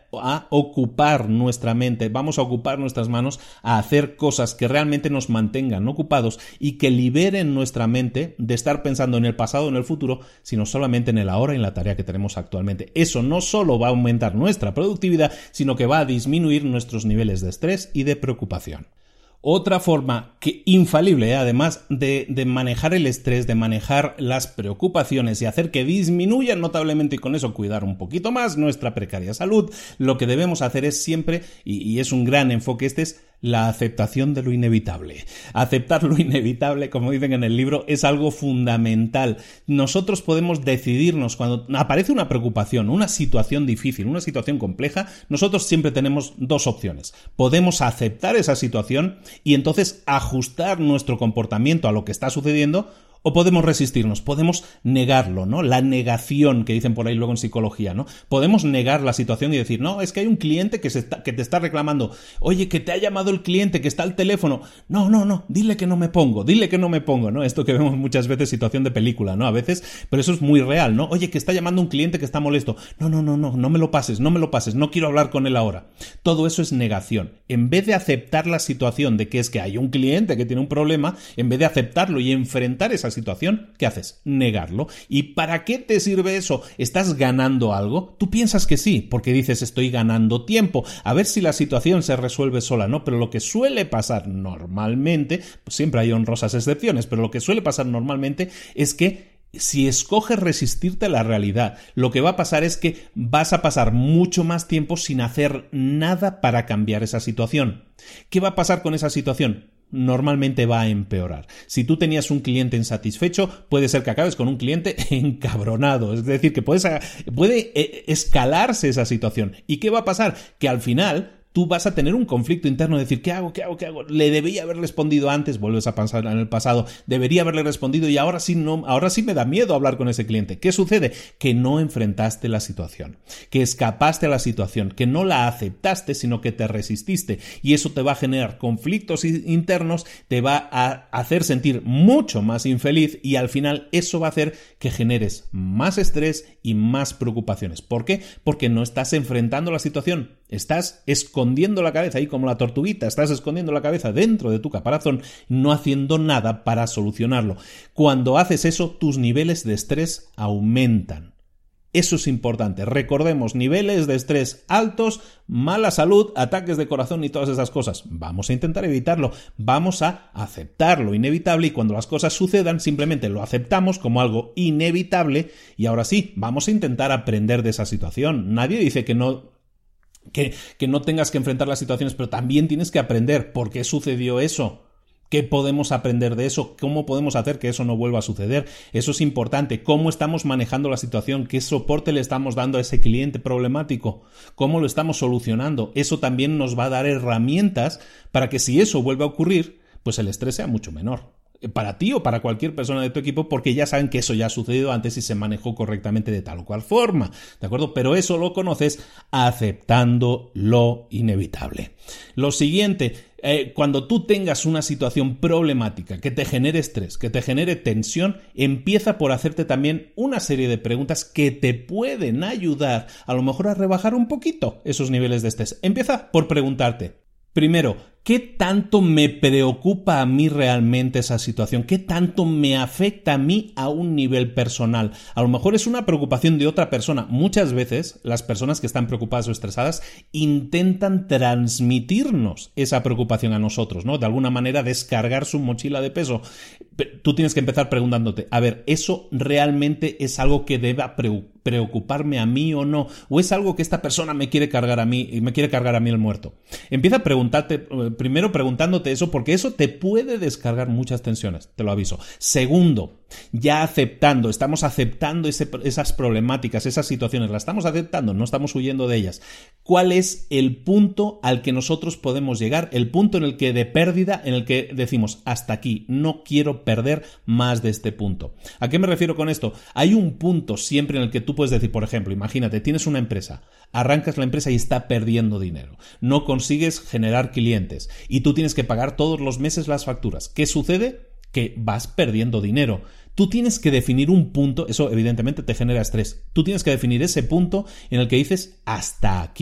[SPEAKER 2] a ocupar nuestra mente, vamos a ocupar nuestras manos a hacer cosas que realmente nos mantengan ocupados y que liberen nuestra mente de estar pensando en el pasado o en el futuro, sino solamente en el ahora y en la tarea que tenemos actualmente. Eso no solo va a aumentar nuestra productividad, sino que va a disminuir nuestros niveles de estrés y de preocupación. Otra forma que infalible, ¿eh? además de, de manejar el estrés, de manejar las preocupaciones y hacer que disminuyan notablemente y con eso cuidar un poquito más nuestra precaria salud, lo que debemos hacer es siempre, y, y es un gran enfoque este, es la aceptación de lo inevitable. Aceptar lo inevitable, como dicen en el libro, es algo fundamental. Nosotros podemos decidirnos cuando aparece una preocupación, una situación difícil, una situación compleja, nosotros siempre tenemos dos opciones. Podemos aceptar esa situación y entonces ajustar nuestro comportamiento a lo que está sucediendo, o podemos resistirnos, podemos negarlo, ¿no? La negación que dicen por ahí luego en psicología, ¿no? Podemos negar la situación y decir, no, es que hay un cliente que, se está, que te está reclamando, oye, que te ha llamado el cliente, que está al teléfono, no, no, no, dile que no me pongo, dile que no me pongo, ¿no? Esto que vemos muchas veces, situación de película, ¿no? A veces, pero eso es muy real, ¿no? Oye, que está llamando un cliente que está molesto, no, no, no, no, no me lo pases, no me lo pases, no quiero hablar con él ahora. Todo eso es negación. En vez de aceptar la situación de que es que hay un cliente que tiene un problema, en vez de aceptarlo y enfrentar esa situación, ¿qué haces? Negarlo. ¿Y para qué te sirve eso? ¿Estás ganando algo? Tú piensas que sí, porque dices estoy ganando tiempo, a ver si la situación se resuelve sola, ¿no? Pero lo que suele pasar normalmente, pues siempre hay honrosas excepciones, pero lo que suele pasar normalmente es que si escoges resistirte a la realidad, lo que va a pasar es que vas a pasar mucho más tiempo sin hacer nada para cambiar esa situación. ¿Qué va a pasar con esa situación? Normalmente va a empeorar. Si tú tenías un cliente insatisfecho, puede ser que acabes con un cliente encabronado. Es decir, que puedes, puede escalarse esa situación. ¿Y qué va a pasar? Que al final tú vas a tener un conflicto interno de decir, ¿qué hago? ¿Qué hago? ¿Qué hago? Le debía haber respondido antes, vuelves a pensar en el pasado, debería haberle respondido y ahora sí, no, ahora sí me da miedo hablar con ese cliente. ¿Qué sucede? Que no enfrentaste la situación, que escapaste a la situación, que no la aceptaste, sino que te resististe y eso te va a generar conflictos internos, te va a hacer sentir mucho más infeliz y al final eso va a hacer que generes más estrés y más preocupaciones. ¿Por qué? Porque no estás enfrentando la situación, estás escondiendo la cabeza ahí como la tortuguita, estás escondiendo la cabeza dentro de tu caparazón, no haciendo nada para solucionarlo. Cuando haces eso, tus niveles de estrés aumentan. Eso es importante. Recordemos, niveles de estrés altos, mala salud, ataques de corazón y todas esas cosas. Vamos a intentar evitarlo. Vamos a aceptar lo inevitable y cuando las cosas sucedan simplemente lo aceptamos como algo inevitable y ahora sí, vamos a intentar aprender de esa situación. Nadie dice que no... Que, que no tengas que enfrentar las situaciones, pero también tienes que aprender por qué sucedió eso. ¿Qué podemos aprender de eso? ¿Cómo podemos hacer que eso no vuelva a suceder? Eso es importante. ¿Cómo estamos manejando la situación? ¿Qué soporte le estamos dando a ese cliente problemático? ¿Cómo lo estamos solucionando? Eso también nos va a dar herramientas para que si eso vuelve a ocurrir, pues el estrés sea mucho menor. Para ti o para cualquier persona de tu equipo, porque ya saben que eso ya ha sucedido antes y se manejó correctamente de tal o cual forma, ¿de acuerdo? Pero eso lo conoces aceptando lo inevitable. Lo siguiente, eh, cuando tú tengas una situación problemática que te genere estrés, que te genere tensión, empieza por hacerte también una serie de preguntas que te pueden ayudar a lo mejor a rebajar un poquito esos niveles de estrés. Empieza por preguntarte, primero, ¿qué tanto me preocupa a mí realmente esa situación? ¿Qué tanto me afecta a mí a un nivel personal? A lo mejor es una preocupación de otra persona. Muchas veces las personas que están preocupadas o estresadas intentan transmitirnos esa preocupación a nosotros, ¿no? De alguna manera descargar su mochila de peso. Tú tienes que empezar preguntándote, a ver, ¿eso realmente es algo que deba preocuparme a mí o no? ¿O es algo que esta persona me quiere cargar a mí y me quiere cargar a mí el muerto? Empieza a preguntarte... Primero preguntándote eso, porque eso te puede descargar muchas tensiones, te lo aviso. Segundo, ya aceptando, estamos aceptando ese, esas problemáticas, esas situaciones, las estamos aceptando, no estamos huyendo de ellas. ¿Cuál es el punto al que nosotros podemos llegar? El punto en el que de pérdida, en el que decimos, hasta aquí, no quiero perder más de este punto. ¿A qué me refiero con esto? Hay un punto siempre en el que tú puedes decir, por ejemplo, imagínate, tienes una empresa, arrancas la empresa y está perdiendo dinero, no consigues generar clientes y tú tienes que pagar todos los meses las facturas. ¿Qué sucede? Que vas perdiendo dinero. Tú tienes que definir un punto, eso evidentemente te genera estrés. Tú tienes que definir ese punto en el que dices hasta aquí.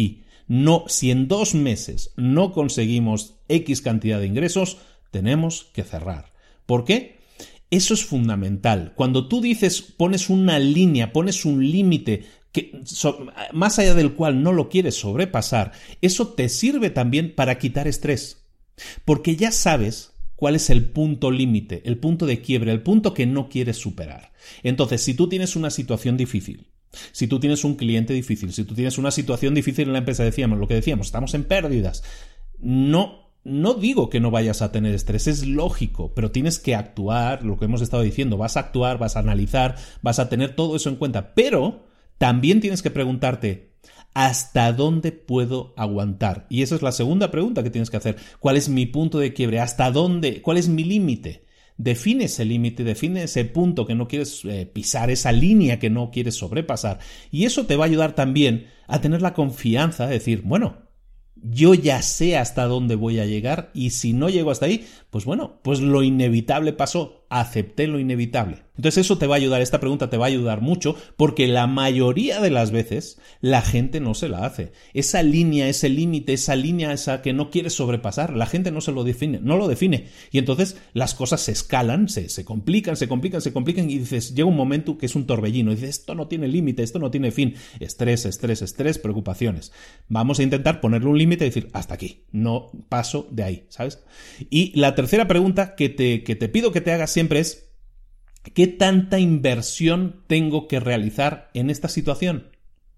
[SPEAKER 2] No, si en dos meses no conseguimos X cantidad de ingresos, tenemos que cerrar. ¿Por qué? Eso es fundamental. Cuando tú dices, pones una línea, pones un límite que, so, más allá del cual no lo quieres sobrepasar, eso te sirve también para quitar estrés. Porque ya sabes cuál es el punto límite, el punto de quiebre, el punto que no quieres superar. Entonces, si tú tienes una situación difícil, si tú tienes un cliente difícil, si tú tienes una situación difícil en la empresa, decíamos lo que decíamos, estamos en pérdidas, no, no digo que no vayas a tener estrés, es lógico, pero tienes que actuar, lo que hemos estado diciendo, vas a actuar, vas a analizar, vas a tener todo eso en cuenta, pero también tienes que preguntarte, ¿hasta dónde puedo aguantar? Y esa es la segunda pregunta que tienes que hacer. ¿Cuál es mi punto de quiebre? ¿Hasta dónde? ¿Cuál es mi límite? Define ese límite, define ese punto que no quieres eh, pisar, esa línea que no quieres sobrepasar. Y eso te va a ayudar también a tener la confianza de decir, bueno, yo ya sé hasta dónde voy a llegar y si no llego hasta ahí, pues bueno, pues lo inevitable pasó, acepté lo inevitable. Entonces eso te va a ayudar, esta pregunta te va a ayudar mucho porque la mayoría de las veces la gente no se la hace. Esa línea, ese límite, esa línea esa que no quieres sobrepasar, la gente no se lo define, no lo define. Y entonces las cosas se escalan, se, se complican, se complican, se complican y dices, llega un momento que es un torbellino y dices, esto no tiene límite, esto no tiene fin. Estrés, estrés, estrés, preocupaciones. Vamos a intentar ponerle un límite y decir, hasta aquí, no paso de ahí, ¿sabes? Y la tercera pregunta que te, que te pido que te hagas siempre es, ¿qué tanta inversión tengo que realizar en esta situación?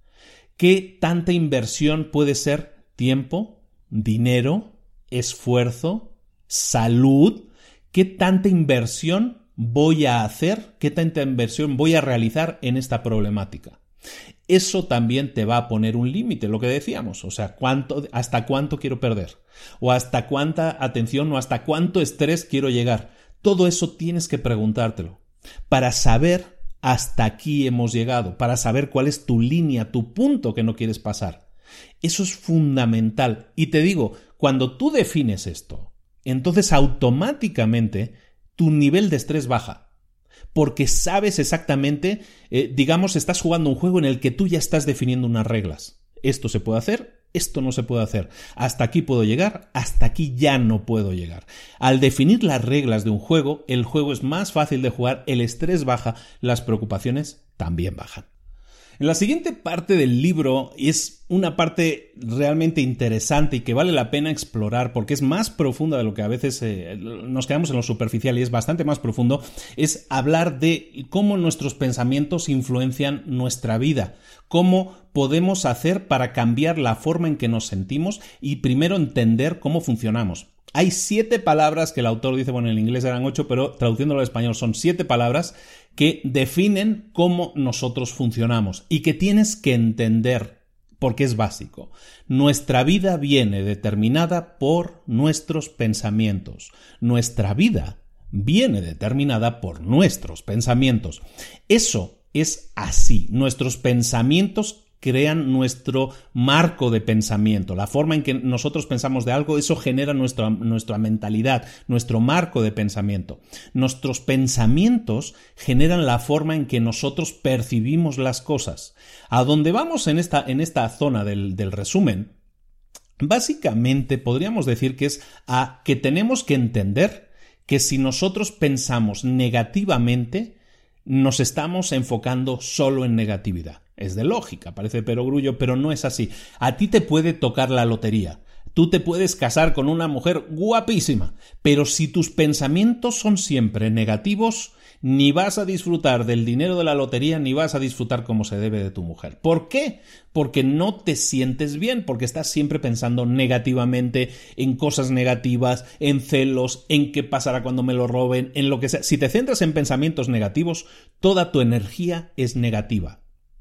[SPEAKER 2] ¿Qué tanta inversión puede ser tiempo, dinero, esfuerzo, salud? ¿Qué tanta inversión voy a hacer? ¿Qué tanta inversión voy a realizar en esta problemática? Eso también te va a poner un límite, lo que decíamos, o sea, ¿cuánto, hasta cuánto quiero perder? O hasta cuánta atención o hasta cuánto estrés quiero llegar. Todo eso tienes que preguntártelo para saber hasta aquí hemos llegado, para saber cuál es tu línea, tu punto que no quieres pasar. Eso es fundamental. Y te digo, cuando tú defines esto, entonces automáticamente tu nivel de estrés baja. Porque sabes exactamente, eh, digamos, estás jugando un juego en el que tú ya estás definiendo unas reglas. Esto se puede hacer, esto no se puede hacer. Hasta aquí puedo llegar, hasta aquí ya no puedo llegar. Al definir las reglas de un juego, el juego es más fácil de jugar, el estrés baja, las preocupaciones también bajan. En la siguiente parte del libro es una parte realmente interesante y que vale la pena explorar porque es más profunda de lo que a veces eh, nos quedamos en lo superficial y es bastante más profundo, es hablar de cómo nuestros pensamientos influencian nuestra vida, cómo podemos hacer para cambiar la forma en que nos sentimos y primero entender cómo funcionamos. Hay siete palabras que el autor dice, bueno, en inglés eran ocho, pero traduciéndolo al español son siete palabras que definen cómo nosotros funcionamos y que tienes que entender porque es básico. Nuestra vida viene determinada por nuestros pensamientos. Nuestra vida viene determinada por nuestros pensamientos. Eso es así. Nuestros pensamientos crean nuestro marco de pensamiento. La forma en que nosotros pensamos de algo, eso genera nuestra, nuestra mentalidad, nuestro marco de pensamiento. Nuestros pensamientos generan la forma en que nosotros percibimos las cosas. A donde vamos en esta, en esta zona del, del resumen, básicamente podríamos decir que es a que tenemos que entender que si nosotros pensamos negativamente, nos estamos enfocando solo en negatividad. Es de lógica, parece perogrullo, pero no es así. A ti te puede tocar la lotería. Tú te puedes casar con una mujer guapísima, pero si tus pensamientos son siempre negativos, ni vas a disfrutar del dinero de la lotería, ni vas a disfrutar como se debe de tu mujer. ¿Por qué? Porque no te sientes bien, porque estás siempre pensando negativamente en cosas negativas, en celos, en qué pasará cuando me lo roben, en lo que sea. Si te centras en pensamientos negativos, toda tu energía es negativa.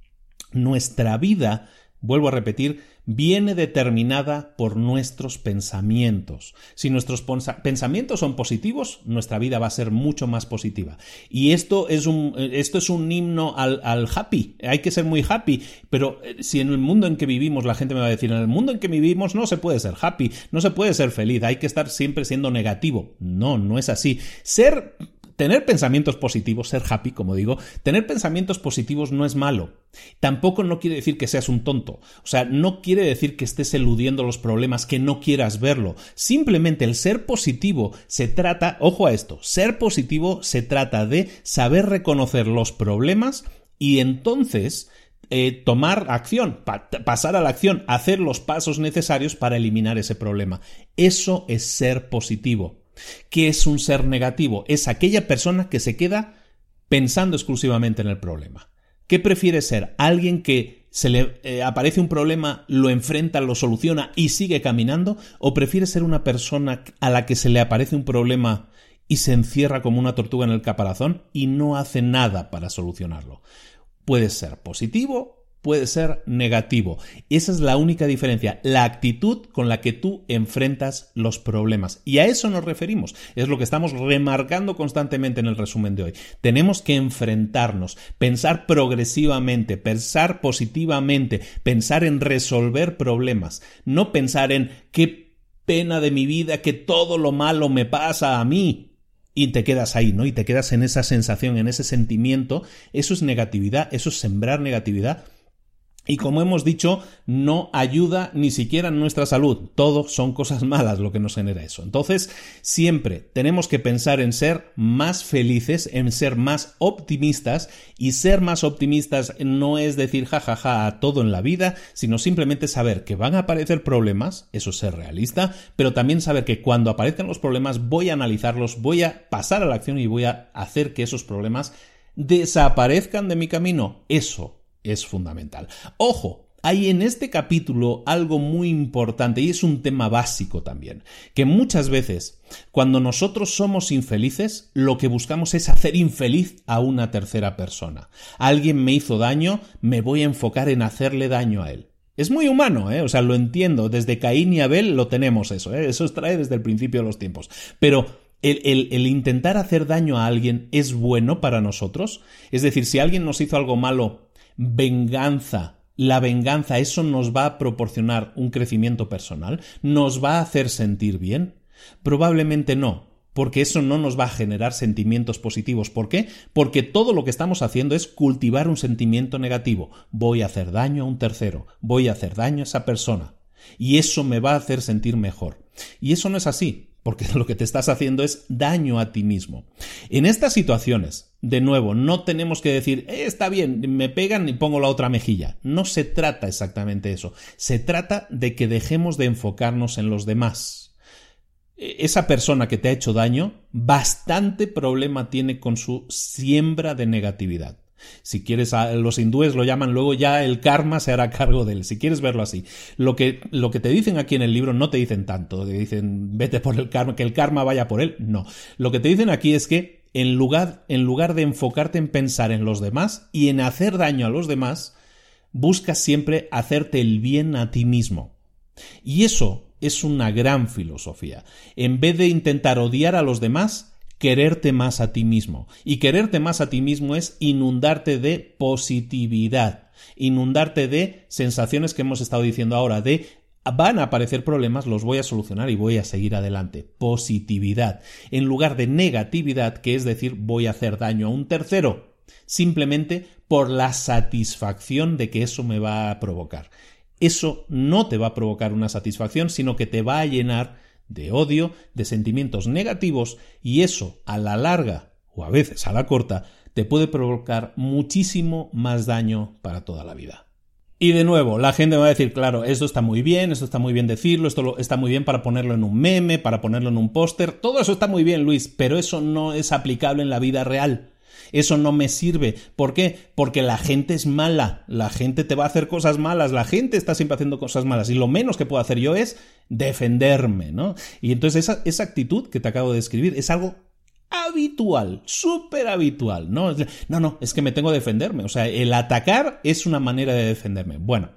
[SPEAKER 2] Nuestra vida, vuelvo a repetir, viene determinada por nuestros pensamientos. Si nuestros pensamientos son positivos, nuestra vida va a ser mucho más positiva. Y esto es un, esto es un himno al, al happy. Hay que ser muy happy. Pero si en el mundo en que vivimos, la gente me va a decir, en el mundo en que vivimos no se puede ser happy, no se puede ser feliz, hay que estar siempre siendo negativo. No, no es así. Ser tener pensamientos positivos, ser happy, como digo, tener pensamientos positivos no es malo. Tampoco no quiere decir que seas un tonto. O sea, no quiere decir que estés eludiendo los problemas, que no quieras verlo. Simplemente el ser positivo se trata, ojo a esto, ser positivo se trata de saber reconocer los problemas y entonces eh, tomar acción, pa- pasar a la acción, hacer los pasos necesarios para eliminar ese problema. Eso es ser positivo. ¿Qué es un ser negativo? Es aquella persona que se queda pensando exclusivamente en el problema. ¿Qué prefiere ser? ¿Alguien que se le eh, aparece un problema, lo enfrenta, lo soluciona y sigue caminando? ¿O prefiere ser una persona a la que se le aparece un problema y se encierra como una tortuga en el caparazón y no hace nada para solucionarlo? Puede ser positivo, puede ser negativo. Esa es la única diferencia, la actitud con la que tú enfrentas los problemas. Y a eso nos referimos. Es lo que estamos remarcando constantemente en el resumen de hoy. Tenemos que enfrentarnos, pensar progresivamente, pensar positivamente, pensar en resolver problemas, no pensar en qué pena de mi vida que todo lo malo me pasa a mí. Y te quedas ahí, ¿no? Y te quedas en esa sensación, en ese sentimiento. Eso es negatividad, eso es sembrar negatividad. Y como hemos dicho, no ayuda ni siquiera en nuestra salud. Todo son cosas malas lo que nos genera eso. Entonces, siempre tenemos que pensar en ser más felices, en ser más optimistas. Y ser más optimistas no es decir jajaja a todo en la vida, sino simplemente saber que van a aparecer problemas, eso es ser realista, pero también saber que cuando aparezcan los problemas voy a analizarlos, voy a pasar a la acción y voy a hacer que esos problemas desaparezcan de mi camino. Eso es fundamental. Ojo, hay en este capítulo algo muy importante y es un tema básico también, que muchas veces cuando nosotros somos infelices, lo que buscamos es hacer infeliz a una tercera persona. Alguien me hizo daño, me voy a enfocar en hacerle daño a él. Es muy humano, ¿eh? O sea, lo entiendo, desde Caín y Abel lo tenemos eso, ¿eh? Eso trae desde el principio de los tiempos. Pero El, el, el intentar hacer daño a alguien es bueno para nosotros. Es decir, si alguien nos hizo algo malo, venganza, la venganza, ¿eso nos va a proporcionar un crecimiento personal? ¿Nos va a hacer sentir bien? Probablemente no, porque eso no nos va a generar sentimientos positivos. ¿Por qué? Porque todo lo que estamos haciendo es cultivar un sentimiento negativo. Voy a hacer daño a un tercero, voy a hacer daño a esa persona, y eso me va a hacer sentir mejor. Y eso no es así, porque lo que te estás haciendo es daño a ti mismo. En estas situaciones, de nuevo, no tenemos que decir, eh, está bien, me pegan y pongo la otra mejilla. No se trata exactamente de eso. Se trata de que dejemos de enfocarnos en los demás. Esa persona que te ha hecho daño, bastante problema tiene con su siembra de negatividad. Si quieres, los hindúes lo llaman luego ya el karma se hará cargo de él, si quieres verlo así. Lo que, lo que te dicen aquí en el libro no te dicen tanto, te dicen vete por el karma, que el karma vaya por él, no. Lo que te dicen aquí es que en lugar, en lugar de enfocarte en pensar en los demás y en hacer daño a los demás, buscas siempre hacerte el bien a ti mismo. Y eso es una gran filosofía. En vez de intentar odiar a los demás, quererte más a ti mismo. Y quererte más a ti mismo es inundarte de positividad, inundarte de sensaciones que hemos estado diciendo ahora, de van a aparecer problemas, los voy a solucionar y voy a seguir adelante. Positividad, en lugar de negatividad, que es decir, voy a hacer daño a un tercero, simplemente por la satisfacción de que eso me va a provocar. Eso no te va a provocar una satisfacción, sino que te va a llenar de odio, de sentimientos negativos, y eso a la larga, o a veces a la corta, te puede provocar muchísimo más daño para toda la vida. Y de nuevo, la gente va a decir, claro, esto está muy bien, esto está muy bien decirlo, esto lo, está muy bien para ponerlo en un meme, para ponerlo en un póster, todo eso está muy bien, Luis, pero eso no es aplicable en la vida real. Eso no me sirve. ¿Por qué? Porque la gente es mala, la gente te va a hacer cosas malas, la gente está siempre haciendo cosas malas y lo menos que puedo hacer yo es defenderme, ¿no? Y entonces esa, esa actitud que te acabo de describir es algo habitual, súper habitual, ¿no? No, no, es que me tengo que defenderme, o sea, el atacar es una manera de defenderme. Bueno,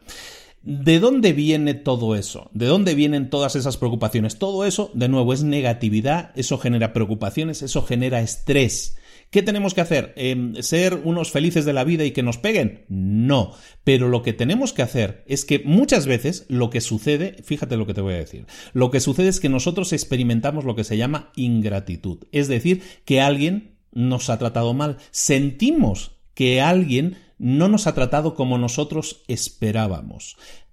[SPEAKER 2] ¿de dónde viene todo eso? ¿De dónde vienen todas esas preocupaciones? Todo eso, de nuevo, es negatividad, eso genera preocupaciones, eso genera estrés. ¿Qué tenemos que hacer? Eh, ¿Ser unos felices de la vida y que nos peguen? No. Pero lo que tenemos que hacer es que muchas veces lo que sucede, fíjate lo que te voy a decir, lo que sucede es que nosotros experimentamos lo que se llama ingratitud. Es decir, que alguien nos ha tratado mal, sentimos que alguien no nos ha tratado como nosotros esperábamos.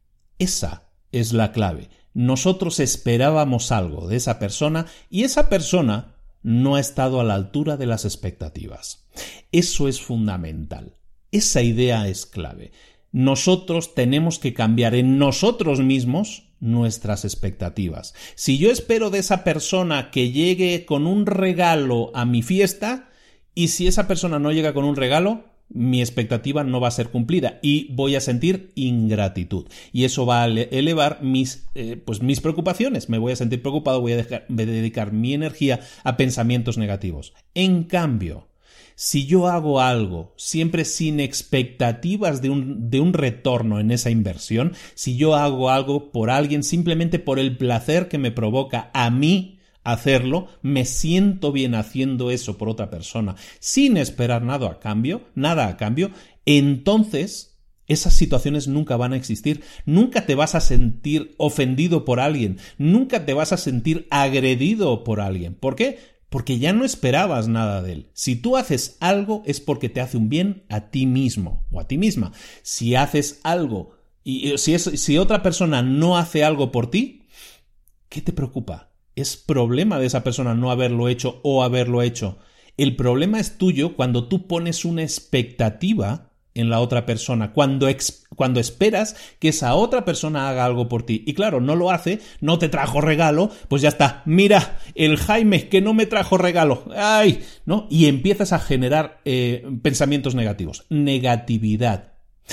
[SPEAKER 2] Esa es la clave. Nosotros esperábamos algo de esa persona y esa persona no ha estado a la altura de las expectativas. Eso es fundamental. Esa idea es clave. Nosotros tenemos que cambiar en nosotros mismos nuestras expectativas. Si yo espero de esa persona que llegue con un regalo a mi fiesta y si esa persona no llega con un regalo, mi expectativa no va a ser cumplida y voy a sentir ingratitud. Y eso va a elevar mis, eh, pues mis preocupaciones. Me voy a sentir preocupado, voy a, dejar, voy a dedicar mi energía a pensamientos negativos. En cambio, si yo hago algo siempre sin expectativas de un, de un retorno en esa inversión, si yo hago algo por alguien simplemente por el placer que me provoca a mí hacerlo, me siento bien haciendo eso por otra persona, sin esperar nada a cambio, nada a cambio, entonces esas situaciones nunca van a existir. Nunca te vas a sentir ofendido por alguien, nunca te vas a sentir agredido por alguien. ¿Por qué? Porque ya no esperabas nada de él. Si tú haces algo es porque te hace un bien a ti mismo o a ti misma. Si haces algo y si, es, si otra persona no hace algo por ti, ¿qué te preocupa? Es problema de esa persona no haberlo hecho o haberlo hecho. El problema es tuyo cuando tú pones una expectativa en la otra persona, cuando, ex, cuando esperas que esa otra persona haga algo por ti. Y claro, no lo hace, no te trajo regalo, pues ya está. Mira, el Jaime que no me trajo regalo. ¡Ay! ¿No? Y empiezas a generar eh, pensamientos negativos. Negatividad.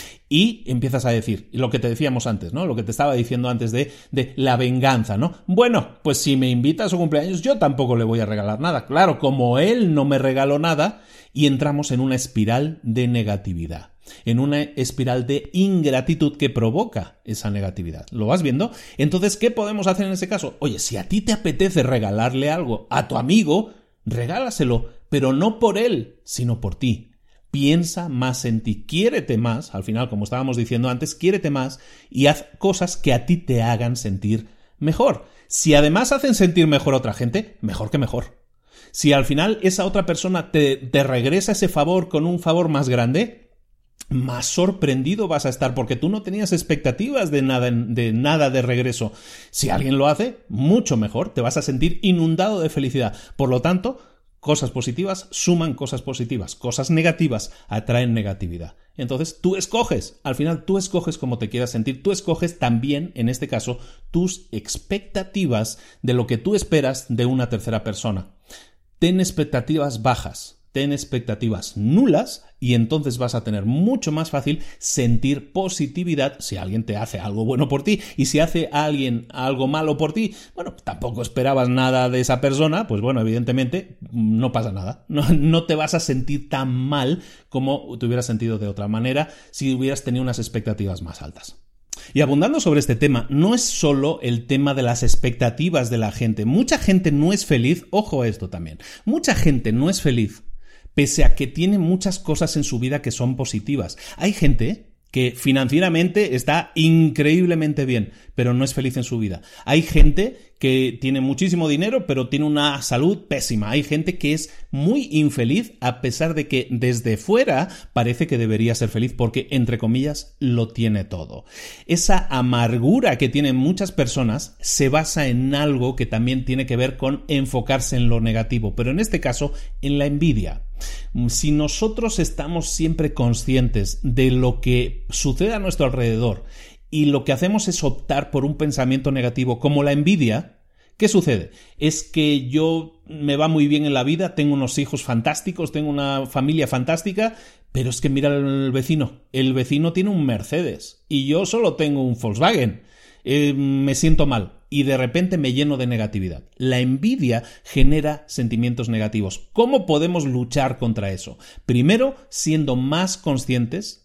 [SPEAKER 2] Y empiezas a decir lo que te decíamos antes, ¿no? Lo que te estaba diciendo antes de, de la venganza, ¿no? Bueno, pues si me invita a su cumpleaños, yo tampoco le voy a regalar nada. Claro, como él no me regaló nada, y entramos en una espiral de negatividad, en una espiral de ingratitud que provoca esa negatividad. ¿Lo vas viendo? Entonces, ¿qué podemos hacer en ese caso? Oye, si a ti te apetece regalarle algo a tu amigo, regálaselo, pero no por él, sino por ti. Piensa más en ti, quiérete más, al final, como estábamos diciendo antes, quiérete más y haz cosas que a ti te hagan sentir mejor. Si además hacen sentir mejor a otra gente, mejor que mejor. Si al final esa otra persona te, te regresa ese favor con un favor más grande, más sorprendido vas a estar porque tú no tenías expectativas de nada, de nada de regreso. Si alguien lo hace, mucho mejor, te vas a sentir inundado de felicidad. Por lo tanto, cosas positivas suman cosas positivas, cosas negativas atraen negatividad. Entonces tú escoges, al final tú escoges cómo te quieras sentir, tú escoges también, en este caso, tus expectativas de lo que tú esperas de una tercera persona. Ten expectativas bajas, ten expectativas nulas y entonces vas a tener mucho más fácil sentir positividad si alguien te hace algo bueno por ti y si hace a alguien algo malo por ti, bueno, tampoco esperabas nada de esa persona, pues bueno, evidentemente no pasa nada, no, no te vas a sentir tan mal como te hubieras sentido de otra manera si hubieras tenido unas expectativas más altas. Y abundando sobre este tema, no es solo el tema de las expectativas de la gente. Mucha gente no es feliz, ojo a esto también, mucha gente no es feliz pese a que tiene muchas cosas en su vida que son positivas. Hay gente que financieramente está increíblemente bien, pero no es feliz en su vida. Hay gente que tiene muchísimo dinero, pero tiene una salud pésima. Hay gente que es muy infeliz a pesar de que desde fuera parece que debería ser feliz porque, entre comillas, lo tiene todo. Esa amargura que tienen muchas personas se basa en algo que también tiene que ver con enfocarse en lo negativo, pero en este caso, en la envidia. Si nosotros estamos siempre conscientes de lo que sucede a nuestro alrededor y lo que hacemos es optar por un pensamiento negativo como la envidia, ¿qué sucede? Es que yo me va muy bien en la vida, tengo unos hijos fantásticos, tengo una familia fantástica, pero es que mira el vecino, el vecino tiene un Mercedes y yo solo tengo un Volkswagen. Eh, me siento mal y de repente me lleno de negatividad. La envidia genera sentimientos negativos. ¿Cómo podemos luchar contra eso? Primero, siendo más conscientes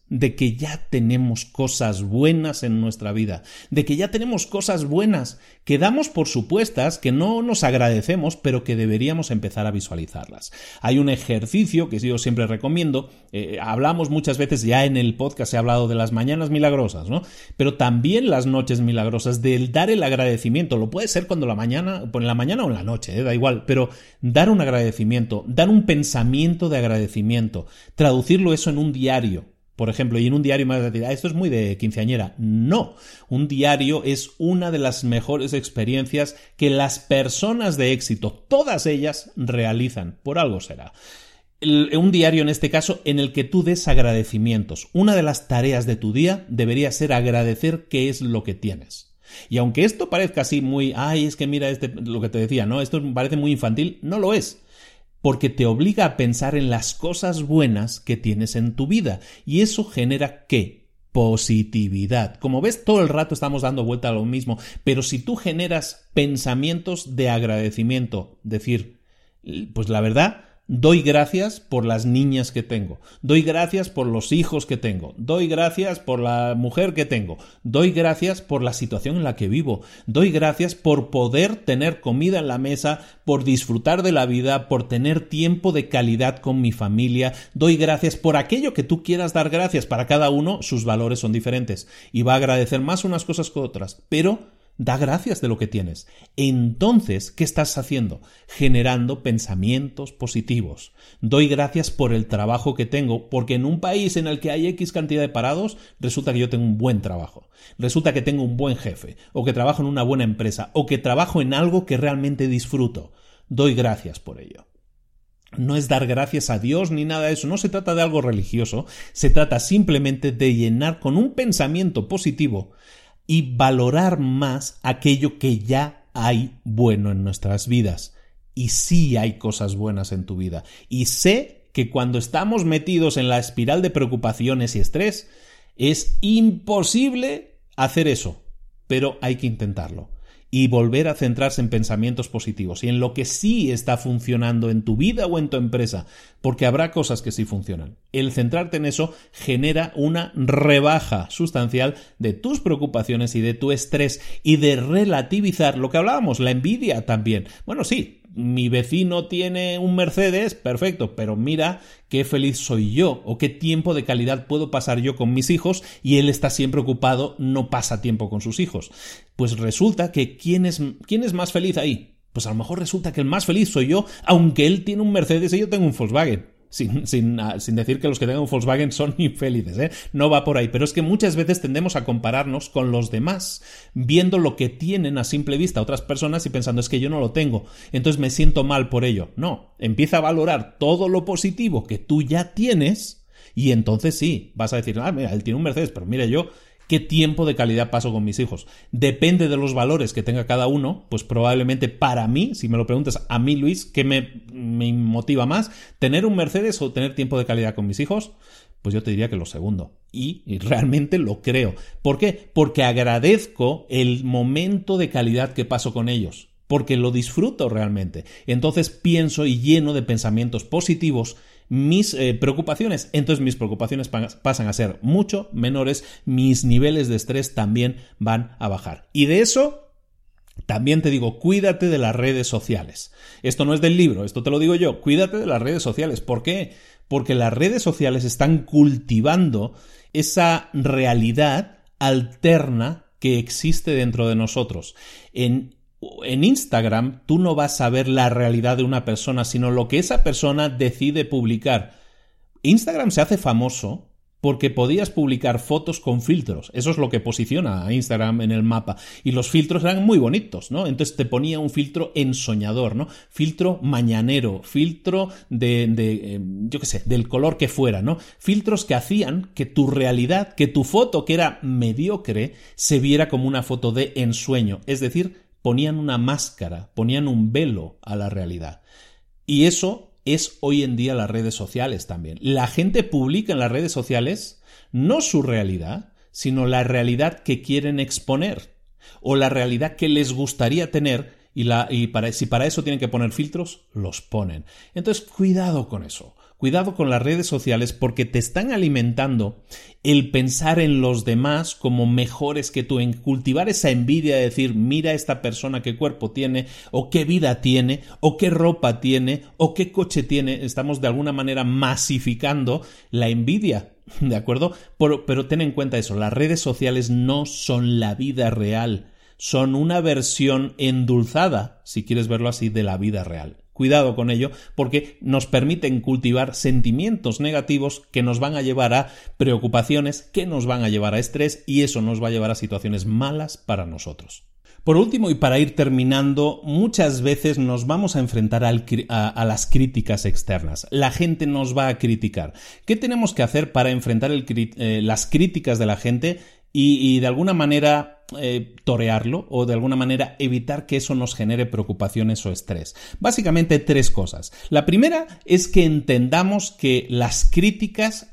[SPEAKER 2] de que ya tenemos cosas buenas en nuestra vida, de que ya tenemos cosas buenas que damos por supuestas, que no nos agradecemos, pero que deberíamos empezar a visualizarlas. Hay un ejercicio que yo siempre recomiendo, eh, hablamos muchas veces, ya en el podcast he hablado de las mañanas milagrosas, ¿no? Pero también las noches milagrosas, del dar el agradecimiento, lo puede ser cuando la mañana, pues en la mañana o en la noche, eh, da igual, pero dar un agradecimiento, dar un pensamiento de agradecimiento, traducirlo eso en un diario. Por ejemplo, y en un diario me vas a decir, ah, esto es muy de quinceañera. No, un diario es una de las mejores experiencias que las personas de éxito, todas ellas, realizan. Por algo será. El, un diario en este caso en el que tú des agradecimientos. Una de las tareas de tu día debería ser agradecer qué es lo que tienes. Y aunque esto parezca así muy, ay, es que mira este, lo que te decía, ¿no? Esto parece muy infantil, no lo es. Porque te obliga a pensar en las cosas buenas que tienes en tu vida. Y eso genera ¿qué? Positividad. Como ves, todo el rato estamos dando vuelta a lo mismo. Pero si tú generas pensamientos de agradecimiento, decir, pues la verdad, doy gracias por las niñas que tengo, doy gracias por los hijos que tengo, doy gracias por la mujer que tengo, doy gracias por la situación en la que vivo, doy gracias por poder tener comida en la mesa, por disfrutar de la vida, por tener tiempo de calidad con mi familia, doy gracias por aquello que tú quieras dar gracias. Para cada uno sus valores son diferentes y va a agradecer más unas cosas que otras, pero da gracias de lo que tienes. Entonces, ¿qué estás haciendo? Generando pensamientos positivos. Doy gracias por el trabajo que tengo, porque en un país en el que hay X cantidad de parados, resulta que yo tengo un buen trabajo. Resulta que tengo un buen jefe, o que trabajo en una buena empresa, o que trabajo en algo que realmente disfruto. Doy gracias por ello. No es dar gracias a Dios ni nada de eso, no se trata de algo religioso, se trata simplemente de llenar con un pensamiento positivo y valorar más aquello que ya hay bueno en nuestras vidas. Y sí hay cosas buenas en tu vida. Y sé que cuando estamos metidos en la espiral de preocupaciones y estrés, es imposible hacer eso, pero hay que intentarlo. Y volver a centrarse en pensamientos positivos y en lo que sí está funcionando en tu vida o en tu empresa, porque habrá cosas que sí funcionan. El centrarte en eso genera una rebaja sustancial de tus preocupaciones y de tu estrés y de relativizar lo que hablábamos, la envidia también. Bueno, sí, mi vecino tiene un Mercedes, perfecto, pero mira qué feliz soy yo o qué tiempo de calidad puedo pasar yo con mis hijos y él está siempre ocupado, no pasa tiempo con sus hijos. Pues resulta que ¿quién es, quién es más feliz ahí? Pues a lo mejor resulta que el más feliz soy yo, aunque él tiene un Mercedes y yo tengo un Volkswagen. Sin, sin, sin decir que los que tengan un Volkswagen son infelices, ¿eh? No va por ahí, pero es que muchas veces tendemos a compararnos con los demás, viendo lo que tienen a simple vista otras personas y pensando es que yo no lo tengo, entonces me siento mal por ello. No, empieza a valorar todo lo positivo que tú ya tienes y entonces sí, vas a decir, ah, mira, él tiene un Mercedes, pero mira yo, ¿qué tiempo de calidad paso con mis hijos? Depende de los valores que tenga cada uno, pues probablemente para mí, si me lo preguntas a mí, Luis, ¿qué me, me motiva más? ¿Tener un Mercedes o tener tiempo de calidad con mis hijos? Pues yo te diría que lo segundo. Y, y realmente lo creo. ¿Por qué? Porque agradezco el momento de calidad que paso con ellos. Porque lo disfruto realmente. Entonces pienso y lleno de pensamientos positivos mis eh, preocupaciones, entonces mis preocupaciones pa- pasan a ser mucho menores, mis niveles de estrés también van a bajar. Y de eso también te digo, cuídate de las redes sociales. Esto no es del libro, esto te lo digo yo, cuídate de las redes sociales. ¿Por qué? Porque las redes sociales están cultivando esa realidad alterna que existe dentro de nosotros. En En Instagram tú no vas a ver la realidad de una persona, sino lo que esa persona decide publicar. Instagram se hace famoso porque podías publicar fotos con filtros. Eso es lo que posiciona a Instagram en el mapa. Y los filtros eran muy bonitos, ¿no? Entonces te ponía un filtro ensoñador, ¿no? Filtro mañanero, filtro de, de eh, yo qué sé, del color que fuera, ¿no? Filtros que hacían que tu realidad, que tu foto, que era mediocre, se viera como una foto de ensueño. Es decir, ponían una máscara, ponían un velo a la realidad. Y eso es hoy en día las redes sociales también. La gente publica en las redes sociales no su realidad, sino la realidad que quieren exponer o la realidad que les gustaría tener y, la, y para, si para eso tienen que poner filtros, los ponen. Entonces, cuidado con eso. Cuidado con las redes sociales porque te están alimentando el pensar en los demás como mejores que tú, en cultivar esa envidia de decir, mira esta persona qué cuerpo tiene, o qué vida tiene, o qué ropa tiene, o qué coche tiene. Estamos de alguna manera masificando la envidia, ¿de acuerdo? Pero, pero ten en cuenta eso, las redes sociales no son la vida real, son una versión endulzada, si quieres verlo así, de la vida real. Cuidado con ello porque nos permiten cultivar sentimientos negativos que nos van a llevar a preocupaciones, que nos van a llevar a estrés y eso nos va a llevar a situaciones malas para nosotros. Por último, y para ir terminando, muchas veces nos vamos a enfrentar al, a, a las críticas externas. La gente nos va a criticar. ¿Qué tenemos que hacer para enfrentar el, eh, las críticas de la gente y, y de alguna manera eh, torearlo o de alguna manera evitar que eso nos genere preocupaciones o estrés? Básicamente tres cosas. La primera es que entendamos que las críticas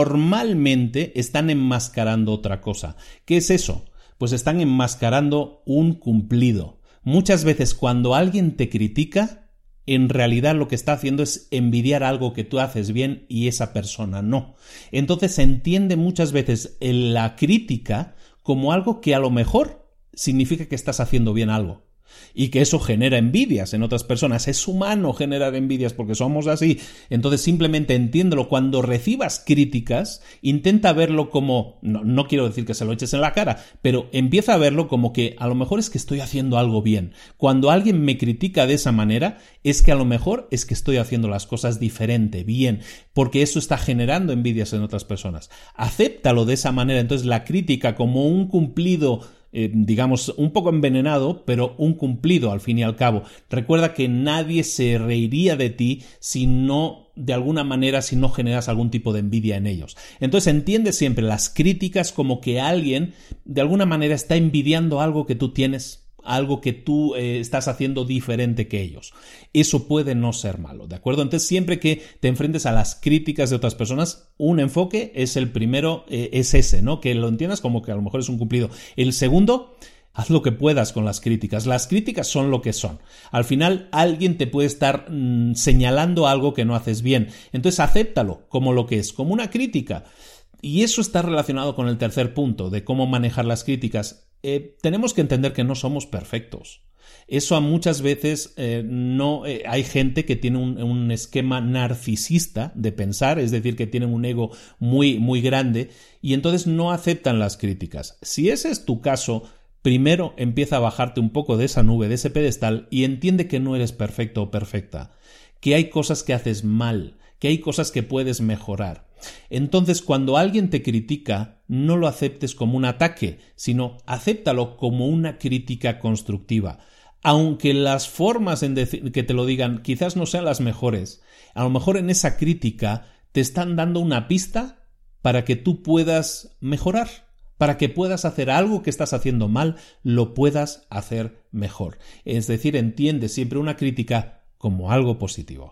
[SPEAKER 2] normalmente están enmascarando otra cosa. ¿Qué es eso? Pues están enmascarando un cumplido. Muchas veces cuando alguien te critica, en realidad lo que está haciendo es envidiar algo que tú haces bien y esa persona no. Entonces se entiende muchas veces la crítica como algo que a lo mejor significa que estás haciendo bien algo. Y que eso genera envidias en otras personas. Es humano generar envidias porque somos así. Entonces simplemente entiéndelo. Cuando recibas críticas, intenta verlo como, no, no quiero decir que se lo eches en la cara, pero empieza a verlo como que a lo mejor es que estoy haciendo algo bien. Cuando alguien me critica de esa manera, es que a lo mejor es que estoy haciendo las cosas diferente, bien, porque eso está generando envidias en otras personas. Acéptalo de esa manera. Entonces la crítica como un cumplido, Eh, digamos, un poco envenenado, pero un cumplido al fin y al cabo. Recuerda que nadie se reiría de ti si no, de alguna manera, si no generas algún tipo de envidia en ellos. Entonces entiende siempre las críticas como que alguien de alguna manera está envidiando algo que tú tienes, algo que tú eh, estás haciendo diferente que ellos. Eso puede no ser malo, ¿de acuerdo? Entonces siempre que te enfrentes a las críticas de otras personas, un enfoque es el primero, eh, es ese, ¿no? Que lo entiendas como que a lo mejor es un cumplido. El segundo, haz lo que puedas con las críticas. Las críticas son lo que son. Al final alguien te puede estar mmm, señalando algo que no haces bien. Entonces acéptalo como lo que es, como una crítica. Y eso está relacionado con el tercer punto de cómo manejar las críticas. Eh, tenemos que entender que no somos perfectos. Eso a muchas veces eh, no eh, hay gente que tiene un, un esquema narcisista de pensar, es decir, que tienen un ego muy, muy grande y entonces no aceptan las críticas. Si ese es tu caso, primero empieza a bajarte un poco de esa nube, de ese pedestal y entiende que no eres perfecto o perfecta, que hay cosas que haces mal, que hay cosas que puedes mejorar. Entonces, cuando alguien te critica, no lo aceptes como un ataque, sino acéptalo como una crítica constructiva. Aunque las formas en decir, que te lo digan quizás no sean las mejores, a lo mejor en esa crítica te están dando una pista para que tú puedas mejorar, para que puedas hacer algo que estás haciendo mal, lo puedas hacer mejor. Es decir, entiende siempre una crítica como algo positivo.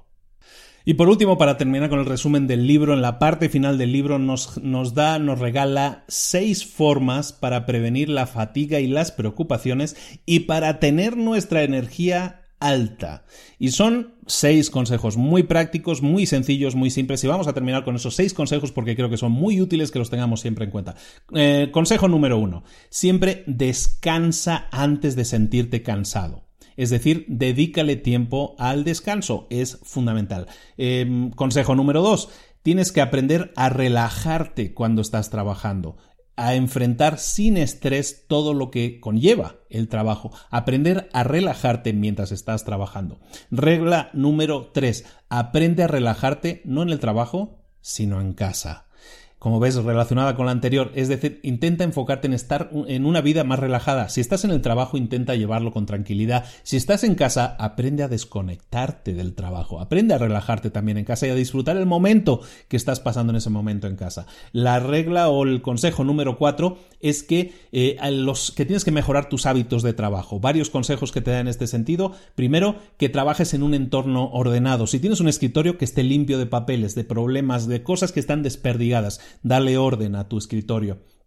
[SPEAKER 2] Y por último, para terminar con el resumen del libro, en la parte final del libro nos, nos da, nos regala seis formas para prevenir la fatiga y las preocupaciones y para tener nuestra energía alta. Y son seis consejos muy prácticos, muy sencillos, muy simples y vamos a terminar con esos seis consejos porque creo que son muy útiles que los tengamos siempre en cuenta. Eh, consejo número uno, siempre descansa antes de sentirte cansado. Es decir, dedícale tiempo al descanso, es fundamental. Eh, consejo número dos, tienes que aprender a relajarte cuando estás trabajando, a enfrentar sin estrés todo lo que conlleva el trabajo, aprender a relajarte mientras estás trabajando. Regla número tres, aprende a relajarte no en el trabajo, sino en casa. Como ves, relacionada con la anterior, es decir, intenta enfocarte en estar en una vida más relajada. Si estás en el trabajo, intenta llevarlo con tranquilidad. Si estás en casa, aprende a desconectarte del trabajo. Aprende a relajarte también en casa y a disfrutar el momento que estás pasando en ese momento en casa. La regla o el consejo número cuatro es que, eh, los, que tienes que mejorar tus hábitos de trabajo. Varios consejos que te dan en este sentido. Primero, que trabajes en un entorno ordenado. Si tienes un escritorio, que esté limpio de papeles, de problemas, de cosas que están desperdigadas. Dale orden a tu escritorio.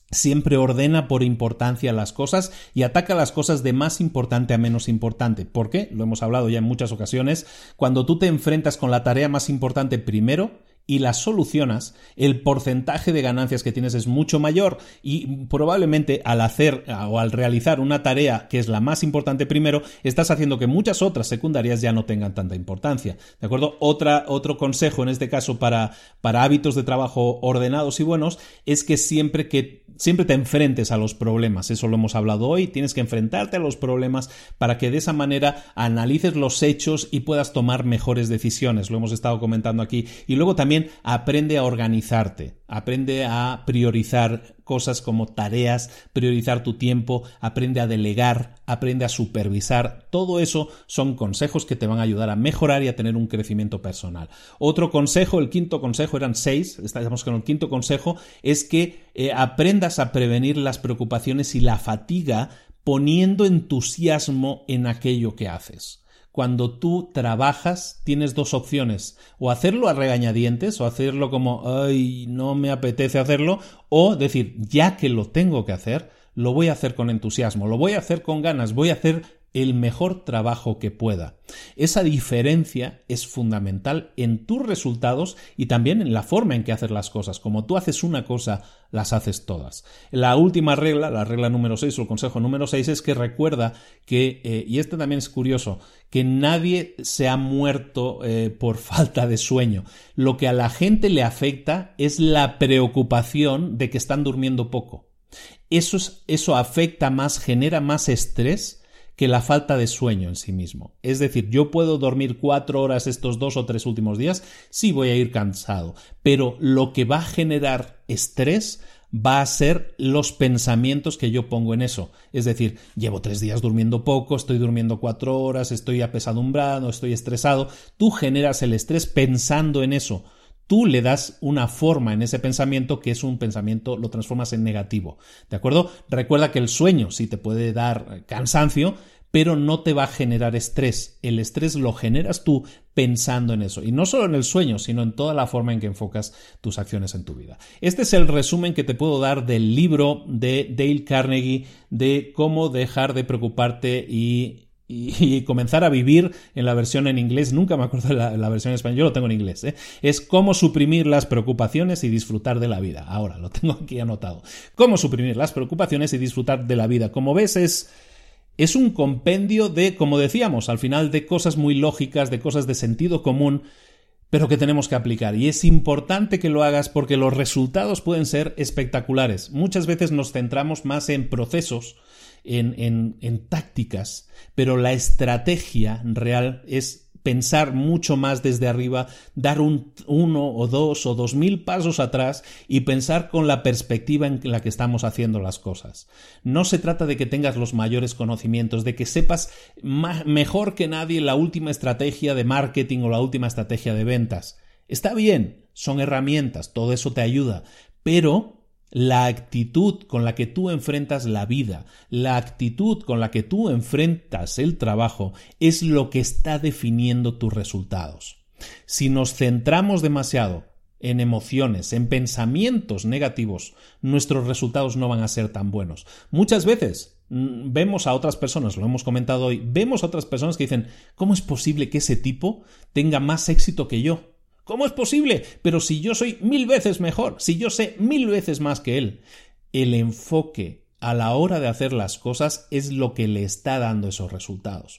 [SPEAKER 2] Siempre ordena por importancia las cosas y ataca las cosas de más importante a menos importante. ¿Por qué? Lo hemos hablado ya en muchas ocasiones. Cuando tú te enfrentas con la tarea más importante primero y la solucionas, el porcentaje de ganancias que tienes es mucho mayor y probablemente al hacer o al realizar una tarea que es la más importante primero, estás haciendo que muchas otras secundarias ya no tengan tanta importancia. ¿De acuerdo? Otra, otro consejo en este caso para, para hábitos de trabajo ordenados y buenos es que siempre que Siempre te enfrentes a los problemas, eso lo hemos hablado hoy, tienes que enfrentarte a los problemas para que de esa manera analices los hechos y puedas tomar mejores decisiones, lo hemos estado comentando aquí. Y luego también aprende a organizarte, aprende a priorizar cosas como tareas, priorizar tu tiempo, aprende a delegar, aprende a supervisar. Todo eso son consejos que te van a ayudar a mejorar y a tener un crecimiento personal. Otro consejo, el quinto consejo, eran seis, estamos con el quinto consejo, es que eh, aprendas a prevenir las preocupaciones y la fatiga poniendo entusiasmo en aquello que haces. Cuando tú trabajas, tienes dos opciones, o hacerlo a regañadientes, o hacerlo como, ay, no me apetece hacerlo, o decir, ya que lo tengo que hacer, lo voy a hacer con entusiasmo, lo voy a hacer con ganas, voy a hacer el mejor trabajo que pueda. Esa diferencia es fundamental en tus resultados y también en la forma en que haces las cosas. Como tú haces una cosa, las haces todas. La última regla, la regla número seis o el consejo número seis es que recuerda que, eh, y este también es curioso, que nadie se ha muerto eh, por falta de sueño. Lo que a la gente le afecta es la preocupación de que están durmiendo poco. Eso, es, eso afecta más, genera más estrés que la falta de sueño en sí mismo. Es decir, yo puedo dormir cuatro horas estos dos o tres últimos días, sí voy a ir cansado, pero lo que va a generar estrés va a ser los pensamientos que yo pongo en eso. Es decir, llevo tres días durmiendo poco, estoy durmiendo cuatro horas, estoy apesadumbrado, estoy estresado. Tú generas el estrés pensando en eso. Tú le das una forma en ese pensamiento que es un pensamiento, lo transformas en negativo, ¿de acuerdo? Recuerda que el sueño sí te puede dar cansancio, pero no te va a generar estrés. El estrés lo generas tú pensando en eso. Y no solo en el sueño, sino en toda la forma en que enfocas tus acciones en tu vida. Este es el resumen que te puedo dar del libro de Dale Carnegie de cómo dejar de preocuparte y Y, y comenzar a vivir en la versión en inglés, nunca me acuerdo de la, la versión en español, yo lo tengo en inglés, ¿eh? Es cómo suprimir las preocupaciones y disfrutar de la vida. Ahora, lo tengo aquí anotado. Cómo suprimir las preocupaciones y disfrutar de la vida. Como ves, es, es un compendio de, como decíamos, al final de cosas muy lógicas, de cosas de sentido común, pero que tenemos que aplicar. Y es importante que lo hagas porque los resultados pueden ser espectaculares. Muchas veces nos centramos más en procesos, En, en, en tácticas, pero la estrategia real es pensar mucho más desde arriba, dar un uno o dos o dos mil pasos atrás y pensar con la perspectiva en la que estamos haciendo las cosas. No se trata de que tengas los mayores conocimientos, de que sepas más, mejor que nadie la última estrategia de marketing o la última estrategia de ventas. Está bien, son herramientas, todo eso te ayuda, pero la actitud con la que tú enfrentas la vida, la actitud con la que tú enfrentas el trabajo es lo que está definiendo tus resultados. Si nos centramos demasiado en emociones, en pensamientos negativos, nuestros resultados no van a ser tan buenos. Muchas veces vemos a otras personas, lo hemos comentado hoy, vemos a otras personas que dicen, ¿cómo es posible que ese tipo tenga más éxito que yo? ¿Cómo es posible? Pero si yo soy mil veces mejor, si yo sé mil veces más que él. El enfoque a la hora de hacer las cosas es lo que le está dando esos resultados.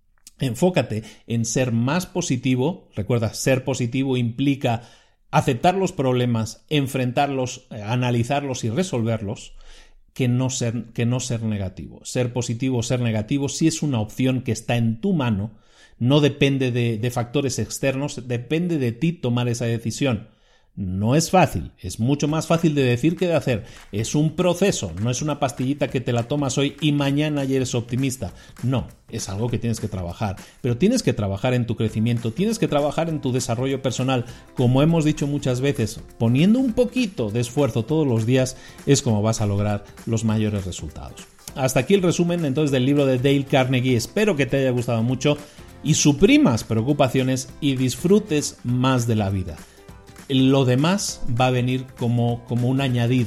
[SPEAKER 2] Enfócate en ser más positivo. Recuerda, ser positivo implica aceptar los problemas, enfrentarlos, analizarlos y resolverlos, que no ser, que no ser negativo. Ser positivo o ser negativo sí es una opción que está en tu mano. No depende de, de factores externos, depende de ti tomar esa decisión. No es fácil, es mucho más fácil de decir que de hacer. Es un proceso, no es una pastillita que te la tomas hoy y mañana ya eres optimista. No, es algo que tienes que trabajar. Pero tienes que trabajar en tu crecimiento, tienes que trabajar en tu desarrollo personal. Como hemos dicho muchas veces, poniendo un poquito de esfuerzo todos los días es como vas a lograr los mayores resultados. Hasta aquí el resumen entonces del libro de Dale Carnegie. Espero que te haya gustado mucho y suprimas preocupaciones y disfrutes más de la vida. Lo demás va a venir como, como un añadido.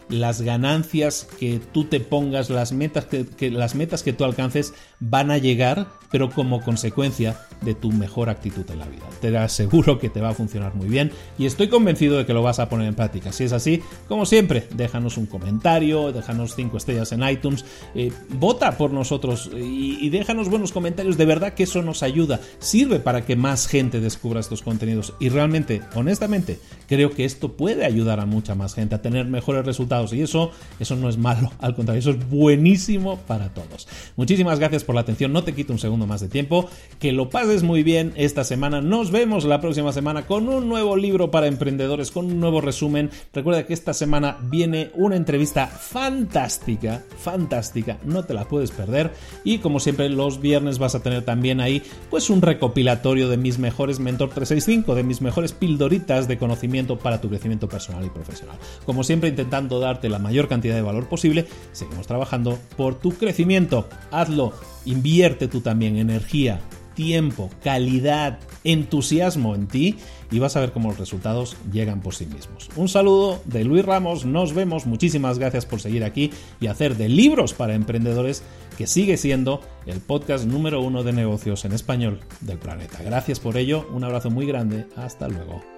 [SPEAKER 2] las ganancias que tú te pongas, las metas que, que, las metas que tú alcances van a llegar, pero como consecuencia de tu mejor actitud en la vida. Te aseguro que te va a funcionar muy bien y estoy convencido de que lo vas a poner en práctica. Si es así, como siempre, déjanos un comentario, déjanos cinco estrellas en iTunes, eh, vota por nosotros y, y déjanos buenos comentarios. De verdad que eso nos ayuda, sirve para que más gente descubra estos contenidos y realmente, honestamente, creo que esto puede ayudar a mucha más gente a tener mejores resultados y eso, eso no es malo, al contrario, eso es buenísimo para todos. Muchísimas gracias por la atención, no te quito un segundo más de tiempo, que lo pases muy bien esta semana, nos vemos la próxima semana con un nuevo libro para emprendedores, con un nuevo resumen. Recuerda que esta semana viene una entrevista fantástica, fantástica, no te la puedes perder y como siempre los viernes vas a tener también ahí pues un recopilatorio de mis mejores Mentor trescientos sesenta y cinco, de mis mejores pildoritas de conocimiento para tu crecimiento personal y profesional. Como siempre, intentando darte la mayor cantidad de valor posible, seguimos trabajando por tu crecimiento. Hazlo, invierte tú también energía, tiempo, calidad, entusiasmo en ti y vas a ver cómo los resultados llegan por sí mismos. Un saludo de Luis Ramos, nos vemos, muchísimas gracias por seguir aquí y hacer de Libros para Emprendedores, que sigue siendo el podcast número uno de negocios en español del planeta. Gracias por ello, un abrazo muy grande, hasta luego.